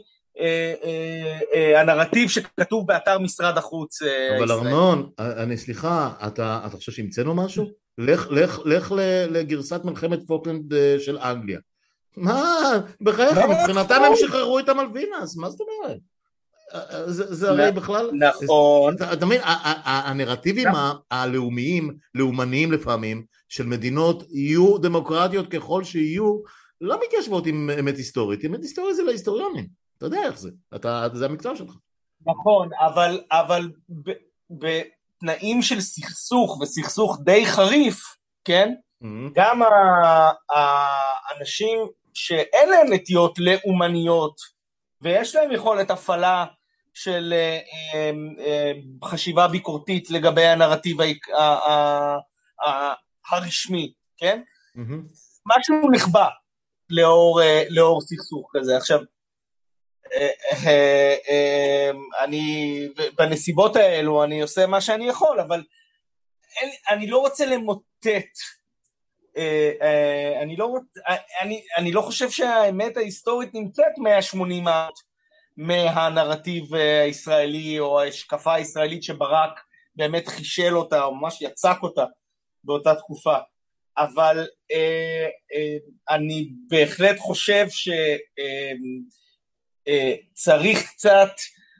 הנרטיב שכתוב באתר משרד החוץ הישראלי. אבל ארנון, אני סליחה, אתה חושב שהמצאנו משהו? לך לגרסת מלחמת פוקלנד של אנגליה. מה? בחייך, מבחינתם הם שחררו את המלווינס, מה זאת אומרת? זה הרי בכלל, נכון. אתה מבין, הנרטיבים הלאומיים, לאומניים לפעמים, של מדינות יהיו דמוקרטיות ככל שיהיו, לא מתיישבות עם אמת היסטורית, אמת היסטורית זה להיסטוריונים, אתה יודע איך זה, זה המקצוע שלך. נכון, אבל בתנאים של סכסוך, וסכסוך די חריף, כן? גם האנשים שאין להם נטיות לאומניות, ויש להם יכולת הפעלה של חשיבה ביקורתית לגבי הנרטיב הרשמי, כן? משהו נכבה לאור סכסוך כזה. עכשיו, אני בנסיבות האלו אני עושה מה שאני יכול, אבל אני לא רוצה למוטט, אני לא חושב שהאמת ההיסטורית נמצאת 180 מעלות מהנרטיב הישראלי או ההשקפה הישראלית שברק באמת חישל אותה או ממש יצק אותה באותה תקופה. אבל אני בהחלט חושב שצריך קצת,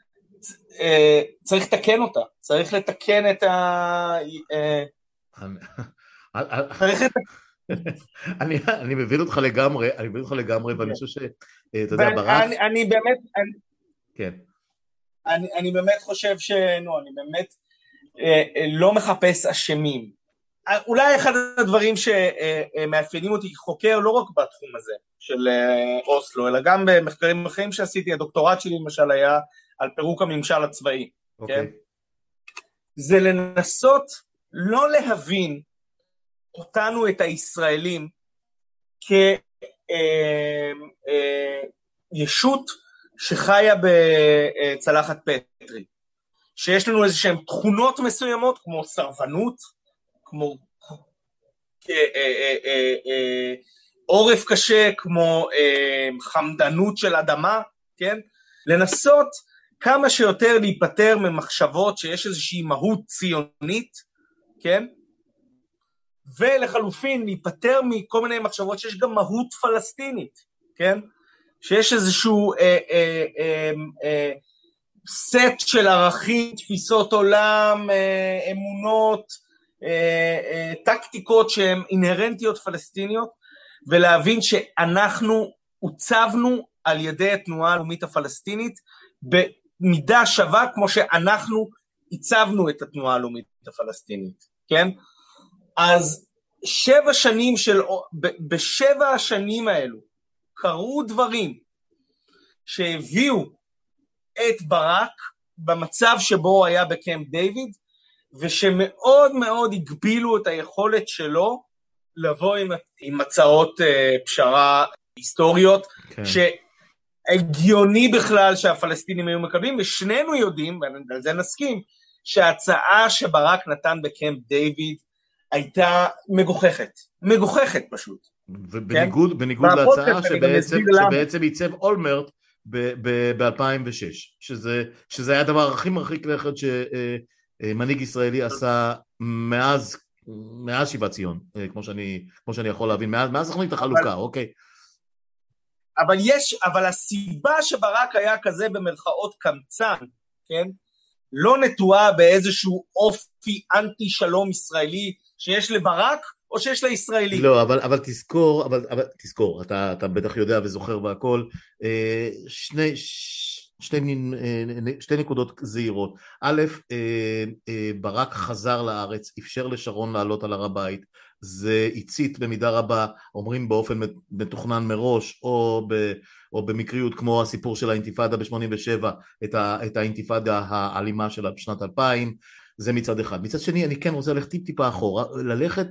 צריך לתקן אותה, צריך לתקן את אני מבין אותך לגמרי, ואני חושב שאתה יודע, ברק... אני באמת... כן. אני באמת חושב אני באמת לא מחפש אשמים. אולי אחד הדברים שמאפיינים אותי כחוקר, לא רק בתחום הזה של אוסלו, אלא גם במחקרים אחרים שעשיתי, הדוקטורט שלי למשל היה על פירוק הממשל הצבאי. כן? זה לנסות לא להבין אותנו, את הישראלים, כישות שחיה בצלחת פטרי, שיש לנו איזשהם תכונות מסוימות, כמו סרבנות, כמו עורף קשה, כמו חמדנות של אדמה, כן? לנסות כמה שיותר להיפטר ממחשבות שיש איזושהי מהות ציונית, כן? ולחלופין להיפטר מכל מיני מחשבות שיש גם מהות פלסטינית, כן? שיש איזשהו סט של ערכים, תפיסות עולם, אמונות, טקטיקות שהן אינהרנטיות פלסטיניות, ולהבין שאנחנו עוצבנו על ידי התנועה הלאומית הפלסטינית במידה שווה כמו שאנחנו עיצבנו את התנועה הלאומית הפלסטינית, כן? אז 7 שנים בשבע השנים האלו קרו דברים שהביאו את ברק במצב שבו הוא היה בקמפ דיוויד, ושמאוד מאוד הגבילו את היכולת שלו לבוא עם הצעות פשרה היסטוריות, כן. שהגיוני בכלל שהפלסטינים היו מקבלים, ושנינו יודעים, ועל זה נסכים, שההצעה שברק נתן בקמפ דיוויד הייתה מגוחכת פשוט. ובניגוד להצעה שבעצם ייצב אולמרט ב-2006, שזה היה הדבר הכי מרחיק לכת שמנהיג ישראלי עשה מאז שיבת ציון, כמו שאני יכול להבין, מאז אנחנו את החלוקה, אוקיי. אבל הסיבה שברק היה כזה במרכאות קמצן, כן? לא נטועה באיזשהו אופי אנטי שלום ישראלי שיש לברק או שיש לישראלי. לא, אבל תזכור, אתה בטח יודע וזוכר והכל, שתי נקודות זהירות. א', ברק חזר לארץ, אפשר לשרון לעלות על הר הבית, זה הצית במידה רבה, אומרים באופן מתוכנן מראש, או במקריות כמו הסיפור של האינתיפאדה ב-87, את האינתיפאדה האלימה של שנת 2000, זה מצד אחד. מצד שני, אני כן רוצה ללכת טיפה אחורה, ללכת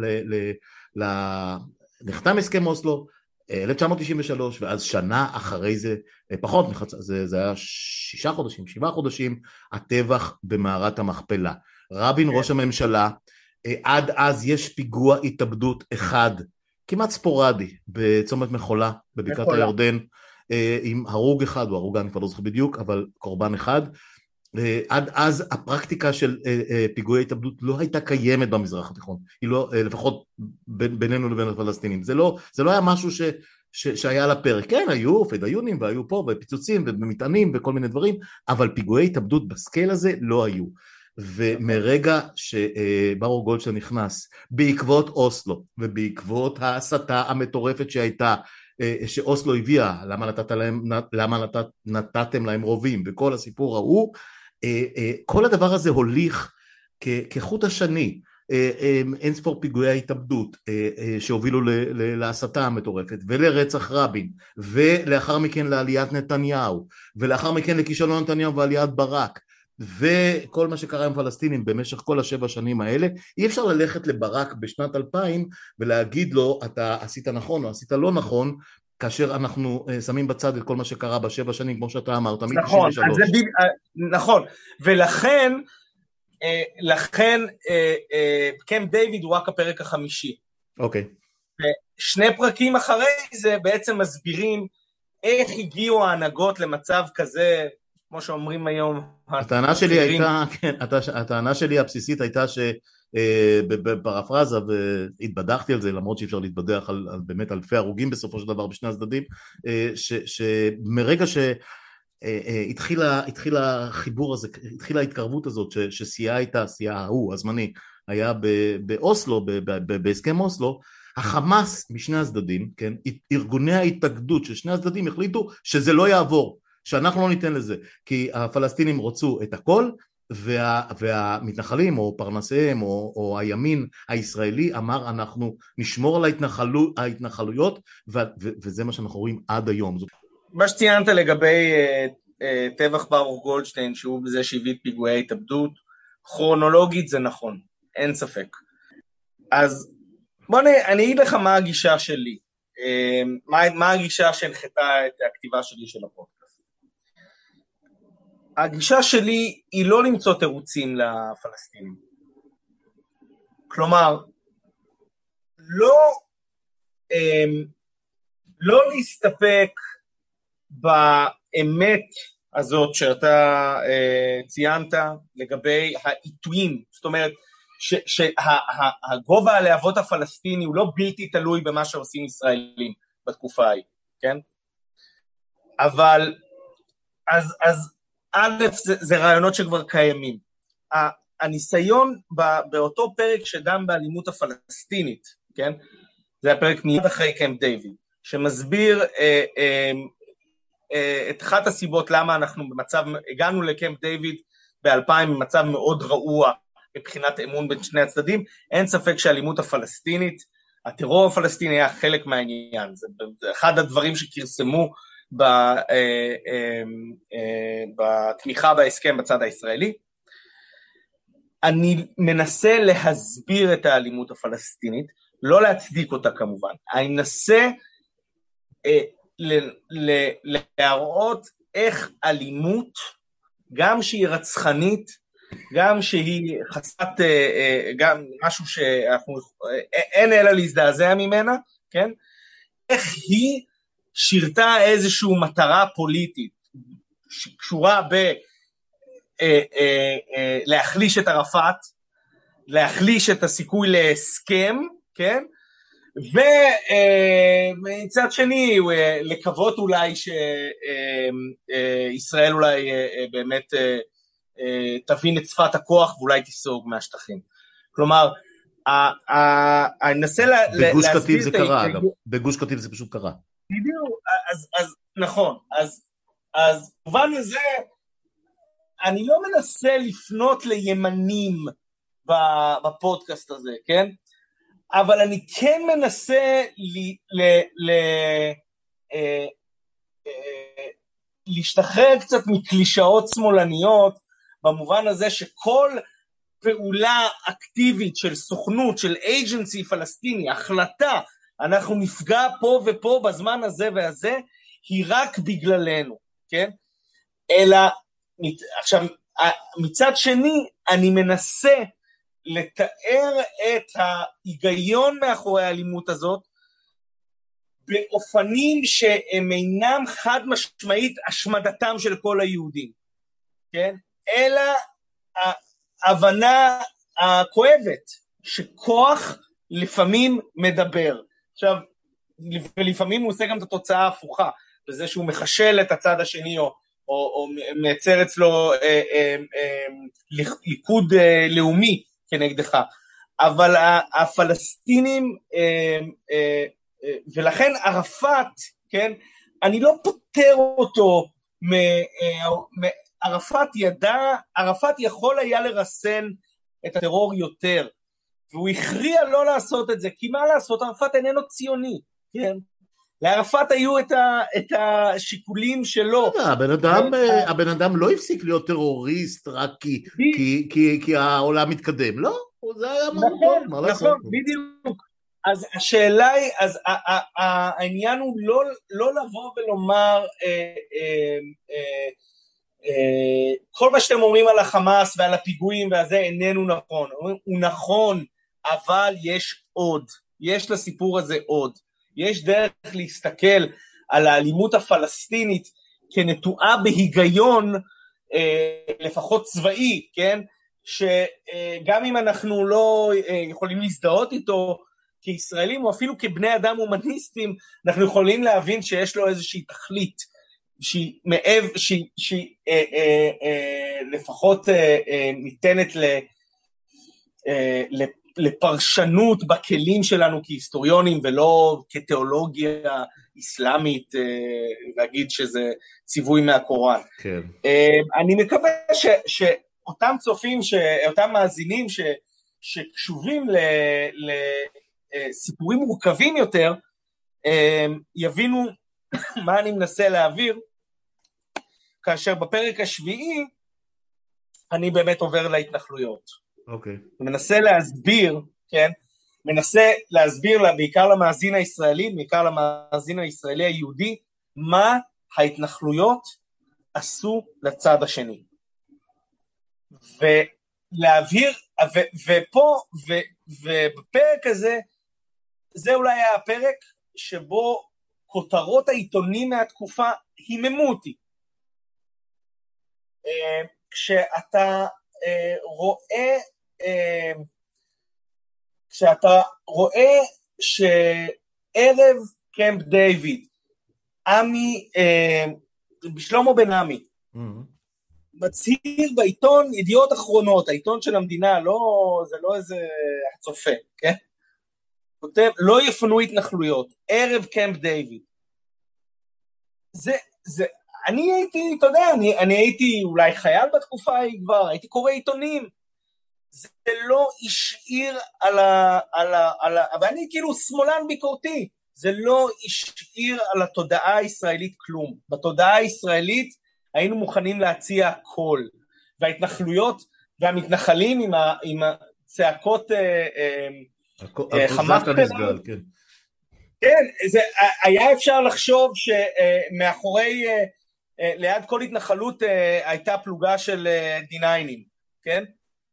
נחתם הסכם אוסלו, 1993, ואז שנה אחרי זה, פחות מחצי, זה היה 6 חודשים, 7 חודשים, הטבח במערת המכפלה. רבין ראש הממשלה, עד אז יש פיגוע התאבדות אחד, כמעט ספורדי, בצומת מחולה, בבקעת הירדן, עם הרוג אחד, או הרוגה, אני כבר לא זוכר בדיוק, אבל קורבן אחד. עד אז הפרקטיקה של פיגועי התאבדות לא הייתה קיימת במזרח התיכון, היא לא, לפחות בינינו לבין הפלסטינים, זה לא היה משהו שהיה על הפרק. כן, היו פדאיונים והיו פה ופיצוצים ומטענים וכל מיני דברים, אבל פיגועי התאבדות בסקייל הזה לא היו. ומרגע שברוך גולדשטיין נכנס, בעקבות אוסלו ובעקבות ההסתה המטורפת שהייתה, שאוסלו הביאה, למה נתתם להם רובים וכל הסיפור ההוא, כל הדבר הזה הוליך כחוט השני, אין ספור פיגועי ההתאבדות שהובילו להסתה המטורפת ולרצח רבין, ולאחר מכן לעליית נתניהו, ולאחר מכן לכישלון נתניהו ועליית ברק, וכל מה שקרה עם פלסטינים במשך כל 7 השנים האלה. אי אפשר ללכת לברק בשנת 2000 ולהגיד לו אתה עשית נכון או עשית לא נכון, כאשר אנחנו שמים בצד את כל מה שקרה ב7 שנים, כמו שאתה אמרת, נכון, נכון, ולכן קמפ דיוויד הוא רק הפרק החמישי. אוקיי. 2 פרקים אחרי זה בעצם מסבירים איך הגיעו ההנהגות למצב כזה, כמו שאומרים היום. הטענה שלי הבסיסית הייתה בפרפרזה, והתבדחתי על זה, למרות שאי אפשר להתבדח על באמת אלפי הרוגים בסופו של דבר בשני הצדדים, שמרגע התחילה החיבור הזה, התחילה ההתקרבות הזאת שסייעה איתה, סייעה ההוא, הזמני, היה באוסלו, בהסכם אוסלו, החמאס משני הצדדים, כן, ארגוני ההתאגדות של שני הצדדים החליטו שזה לא יעבור, שאנחנו לא ניתן לזה, כי הפלסטינים רצו את הכל, והמתנחלים או פרנסיהם או הימין הישראלי אמר אנחנו נשמור על ההתנחלויות, וזה מה שאנחנו רואים עד היום. מה שציינת לגבי טבח ברוך גולדשטיין, שהוא בזה שהביא פיגועי התאבדות, כרונולוגית זה נכון, אין ספק. אז אני אגיד לך מה הגישה שלי, מה הגישה שהנחתה את הכתיבה שלי של הפודקאסט. הגישה שלי היא לא למצוא תירוצים לפלסטינים. כלומר, לא להסתפק באמת הזאת שאתה ציינת לגבי העיתויים, זאת אומרת שהגובה הלהבות הפלסטיני הוא לא בלתי תלוי במה שעושים ישראלים בתקופה ההיא, כן? אבל אז א', זה רעיונות שכבר קיימים. הניסיון באותו פרק שדן באלימות הפלסטינית, כן? זה הפרק מיד אחרי קמפ דיוויד, שמסביר את אחת הסיבות למה אנחנו הגענו לקמפ דיוויד ב-2000 במצב מאוד רעוע מבחינת אמון בין שני הצדדים. אין ספק שהאלימות הפלסטינית, הטרור הפלסטיני היה חלק מהעניין, זה אחד הדברים שכרסמו בתמיכה בהסכם בצד הישראלי. אני מנסה להסביר את האלימות הפלסטינית, לא להצדיק אותה כמובן, אני מנסה להראות איך אלימות, גם שהיא רצחנית, גם שהיא חסרת, גם משהו שאין אלא להזדעזע ממנה, כן? איך היא שירתה איזושהי מטרה פוליטית, שקשורה להחליש את ערפאת, להחליש את הסיכוי להסכם, כן? ומצד שני, לקוות אולי שישראל אולי באמת תבין את שפת הכוח ואולי תיסוג מהשטחים. כלומר, אני אנסה בגוש קטיף זה קרה, אגב. בגוש קטיף זה פשוט קרה. בדיוק, אז נכון. אז במובן הזה, אני לא מנסה לפנות לימנים בפודקאסט הזה, כן? אבל אני כן מנסה להשתחרר קצת מקלישאות שמאלניות, במובן הזה שכל פעולה אקטיבית של סוכנות, של אייג'נסי פלסטיני, החלטה, אנחנו נפגע פה ופה בזמן הזה והזה, היא רק בגללנו, כן? אלא, עכשיו, מצד שני, אני מנסה לתאר את ההיגיון מאחורי האלימות הזאת, באופנים שהם אינם חד משמעית השמדתם של כל היהודים, כן? אלא ההבנה הכואבת, שכוח לפעמים מדבר. עכשיו, ולפעמים הוא עושה גם את התוצאה ההפוכה, בזה שהוא מחשל את הצד השני, או מייצר אצלו ליכוד לאומי כנגדך. אבל הפלסטינים, ולכן ערפאת, כן, אני לא פותר אותו, ערפאת יכול היה לרסן את הטרור יותר, והוא הכריע לא לעשות את זה, כי מה לעשות, ערפאת איננו ציוני, כן? לערפאת היו את השיקולים שלו. הבן אדם לא הפסיק להיות טרוריסט רק כי העולם מתקדם, לא, זה היה מהותו, מה לעשות? נכון, בדיוק. אז השאלה היא, אז העניין הוא לא לבוא ולומר, כל מה שאתם אומרים על החמאס ועל הפיגועים והזה איננו נכון, הוא נכון, אבל יש עוד, יש לסיפור הזה עוד, יש דרך להסתכל על האלימות הפלסטינית כנטועה בהיגיון, לפחות צבאי, כן? שגם אם אנחנו לא יכולים להזדהות איתו כישראלים, או אפילו כבני אדם הומניסטים, אנחנו יכולים להבין שיש לו איזושהי תכלית, שהיא לפחות ניתנת לפרשנות בכלים שלנו כהיסטוריונים, ולא כתיאולוגיה אסלאמית, להגיד שזה ציווי מהקוראן. כן. אני מקווה שאותם צופים, אותם מאזינים שקשובים לסיפורים מורכבים יותר, יבינו מה אני מנסה להעביר, כאשר בפרק השביעי אני באמת עובר להתנחלויות. אוקיי. מנסה להסביר, כן? מנסה להסביר בעיקר למאזין הישראלי, בעיקר למאזין הישראלי היהודי, מה ההתנחלויות עשו לצד השני. ולהבהיר, ופה, ובפרק הזה, זה אולי היה הפרק שבו כותרות העיתונים מהתקופה היממו אותי. כשאתה רואה שערב קמפ דיוויד, שלמה בן עמי, מצהיר בעיתון ידיעות אחרונות, העיתון של המדינה, זה לא איזה צופה, כן? כותב, לא יפנו התנחלויות, ערב קמפ דיוויד. אני הייתי, אתה יודע, אני הייתי אולי חייל בתקופה ההיא כבר, הייתי קורא עיתונים, זה לא השאיר ואני כאילו שמאלן ביקורתי, זה לא השאיר על התודעה הישראלית כלום. בתודעה הישראלית היינו מוכנים להציע הכל, וההתנחלויות והמתנחלים עם הצעקות חמאס שלנו, כן, היה אפשר לחשוב שמאחורי, ליד כל התנחלות הייתה פלוגה של דיניינים, כן?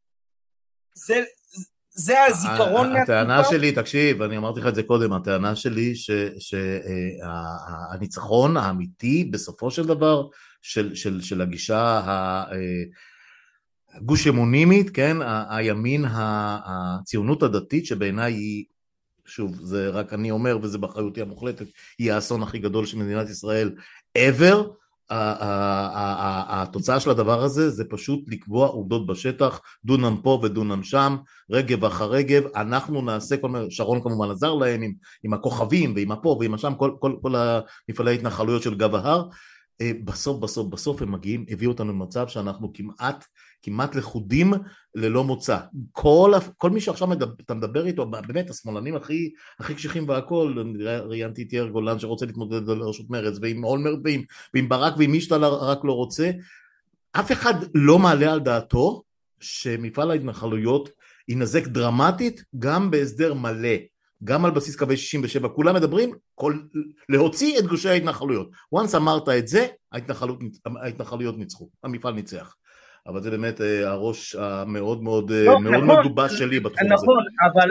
זה הזיכרון. הטענה שלי, תקשיב, אני אמרתי לך את זה קודם, הטענה שלי שהניצחון האמיתי בסופו של דבר של הגישה הגוש אמונימית, כן, הימין, הציונות הדתית שבעיניי היא, שוב, זה רק אני אומר וזה באחריותי המוחלטת, היא האסון הכי גדול של מדינת ישראל ever. התוצאה של הדבר הזה זה פשוט לקבוע עובדות בשטח, דונם פה ודונם שם, רגב אחר רגב, אנחנו נעשה, שרון כמובן עזר להם עם הכוכבים ועם הפה ועם השם, כל המפעלי ההתנחלויות של גב ההר, בסוף הם מגיעים, הביאו אותנו למצב שאנחנו כמעט לכודים ללא מוצא. כל מי שעכשיו אתה מדבר איתו, באמת השמאלנים הכי קשיחים והכל, ראיינתי את יאיר גולן שרוצה להתמודד על ראשות מרצ, ועם אולמרט ועם ברק ועם מי שאתה רק לא רוצה, אף אחד לא מעלה על דעתו שמפעל ההתנחלויות ינזק דרמטית גם בהסדר מלא, גם על בסיס קווי 67, כולם מדברים להוציא את גושי ההתנחלויות. once אמרת את זה, ההתנחלויות ניצחו, המפעל ניצח. אבל זה באמת הראש המאוד מאוד מגובש שלי בתחום הזה. נכון,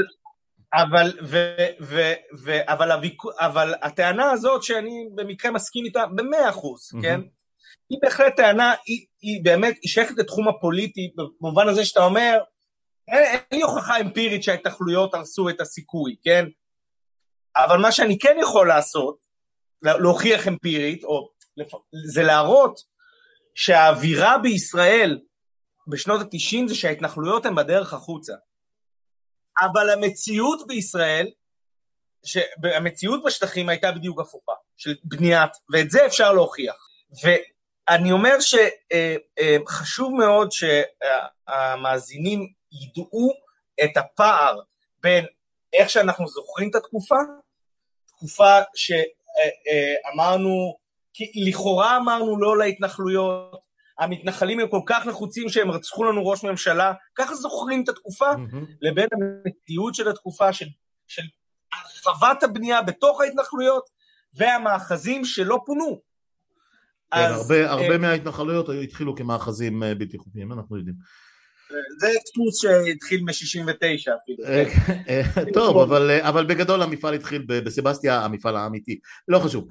אבל הטענה הזאת שאני במקרה מסכים איתה ב100%, כן? היא בהחלט טענה, היא באמת שייכת לתחום הפוליטי, במובן הזה שאתה אומר, אין לי הוכחה אמפירית שההתנחלויות הרסו את הסיכוי, כן? אבל מה שאני כן יכול לעשות, להוכיח אמפירית, זה להראות שהאווירה בישראל בשנות ה-90 זה שההתנחלויות הן בדרך החוצה. אבל המציאות בישראל, המציאות בשטחים הייתה בדיוק הפוכה, של בניית, ואת זה אפשר להוכיח. ואני אומר שחשוב מאוד שהמאזינים ידעו את הפער בין איך שאנחנו זוכרים את התקופה, תקופה שאמרנו, לכאורה אמרנו לא להתנחלויות, המתנחלים הם כל כך נחוצים שהם רצחו לנו ראש ממשלה, ככה זוכרים את התקופה, לבין המציאות של התקופה של הרחבת הבנייה בתוך ההתנחלויות, והמאחזים שלא פונו. כן, הרבה מההתנחלויות התחילו כמאחזים בלתי חוקיים, אנחנו יודעים. זה דפוס שהתחיל מ-69 אפילו. טוב, אבל בגדול המפעל התחיל בסבסטיה, המפעל האמיתי, לא חשוב.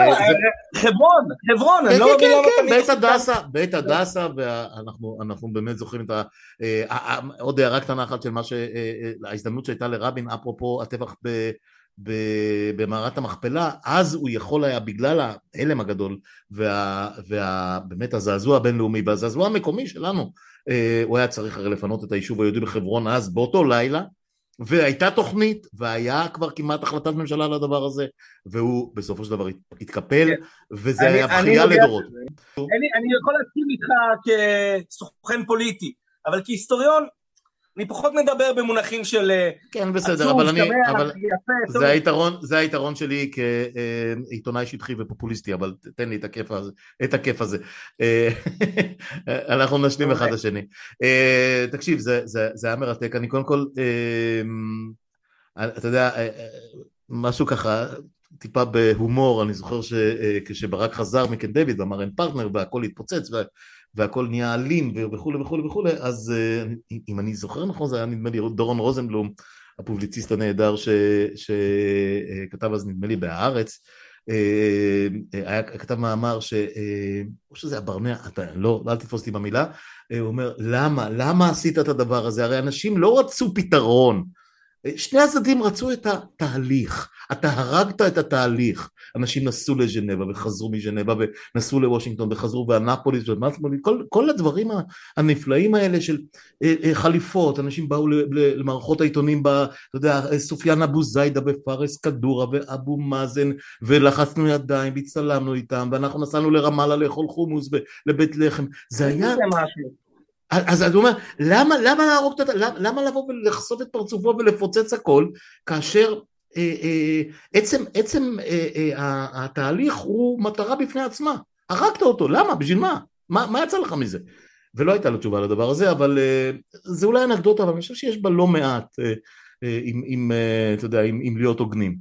חברון, אני לא מבין למה בית הדסה, ואנחנו באמת זוכרים את עוד הערה קטנה אחת של ההזדמנות שהייתה לרבין, אפרופו הטבח במערת המכפלה, אז הוא יכול היה בגלל ההלם הגדול ובאמת הזעזוע הבינלאומי והזעזוע המקומי שלנו, הוא היה צריך לפנות את היישוב היהודי בחברון אז באותו לילה, והייתה תוכנית והיה כבר כמעט החלטת ממשלה לדבר הזה, והוא בסופו של דבר התקפל, וזה היה בכייה לדורות. אני יכול להסכים איתך כסוכן פוליטי, אבל כהיסטוריון אני פחות מדבר במונחים של כן, בסדר, אבל זה היתרון שלי כעיתונאי שטחי ופופוליסטי, אבל תן לי את הכיף הזה. אנחנו נשלים אחד השני. תקשיב, זה היה מרתק. אני קודם כל, אתה יודע, משהו ככה, טיפה בהומור, אני זוכר שכשברק חזר מקן דיוויד ואמר אין פרטנר והכל התפוצץ והכל נהיה אלים וכו', אז אם אני זוכר נכון, זה היה נדמה לי דורון רוזנבלום, הפובליציסט הנהדר שכתב אז נדמה לי בהארץ, כתב מאמר או שזה הברנע, לא, אל תתפוס אותי במילה, הוא אומר, למה עשית את הדבר הזה? הרי אנשים לא רצו פתרון, שני הצדדים רצו את התהליך, אתה הרגת את התהליך, אנשים נסעו לז'נבה וחזרו מז'נבה ונסעו לוושינגטון וחזרו ואנפוליס כל הדברים הנפלאים האלה של חליפות, אנשים באו למערכות העיתונים, אתה יודע, סופיאן אבו זיידה בפארס קדורה ואבו מאזן ולחצנו ידיים והצטלמנו איתם ואנחנו נסענו לרמאללה לאכול חומוס לבית לחם, זה היה אז אתה אומר, למה לבוא ולחשוף את פרצופו ולפוצץ הכל, כאשר עצם התהליך הוא מטרה בפני עצמה, הרגת אותו, למה? בשביל מה? מה יצא לך מזה? ולא הייתה לו תשובה לדבר הזה, אבל זה אולי אנקדוטה, אבל אני חושב שיש בה לא מעט, אתה יודע, אם להיות הוגנים.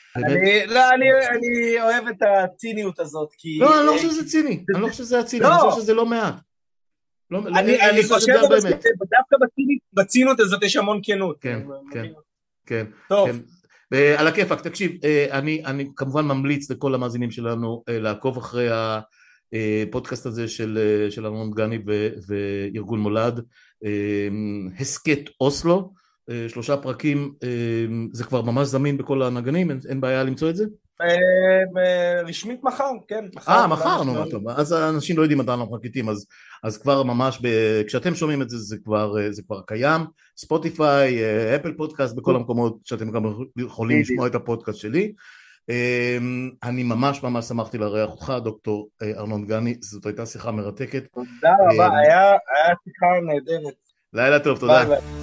אני אוהב את הציניות הזאת, לא, אני לא חושב שזה ציני, אני לא חושב שזה הציני, אני חושב שזה לא מעט. אני חושב דווקא בצינות הזאת יש המון כנות. כן. טוב. על הכיפק, תקשיב, אני כמובן ממליץ לכל המאזינים שלנו לעקוב אחרי הפודקאסט הזה של ארנון דגני וארגון מולד, הסקט אוסלו, 3 פרקים, זה כבר ממש זמין בכל הנגנים, אין בעיה למצוא את זה? רשמית מחר, כן. מחר, נו, טוב, אז האנשים לא יודעים מתי אנחנו מקליטים, אז כבר ממש, כשאתם שומעים את זה, זה כבר קיים, ספוטיפיי, אפל פודקאסט, בכל המקומות שאתם גם יכולים לשמוע את הפודקאסט שלי. אני ממש שמחתי לארח אותך, דוקטור ארנון דגני, זאת הייתה שיחה מרתקת. תודה רבה, היה שיחה נהדרת. לילה טוב, תודה.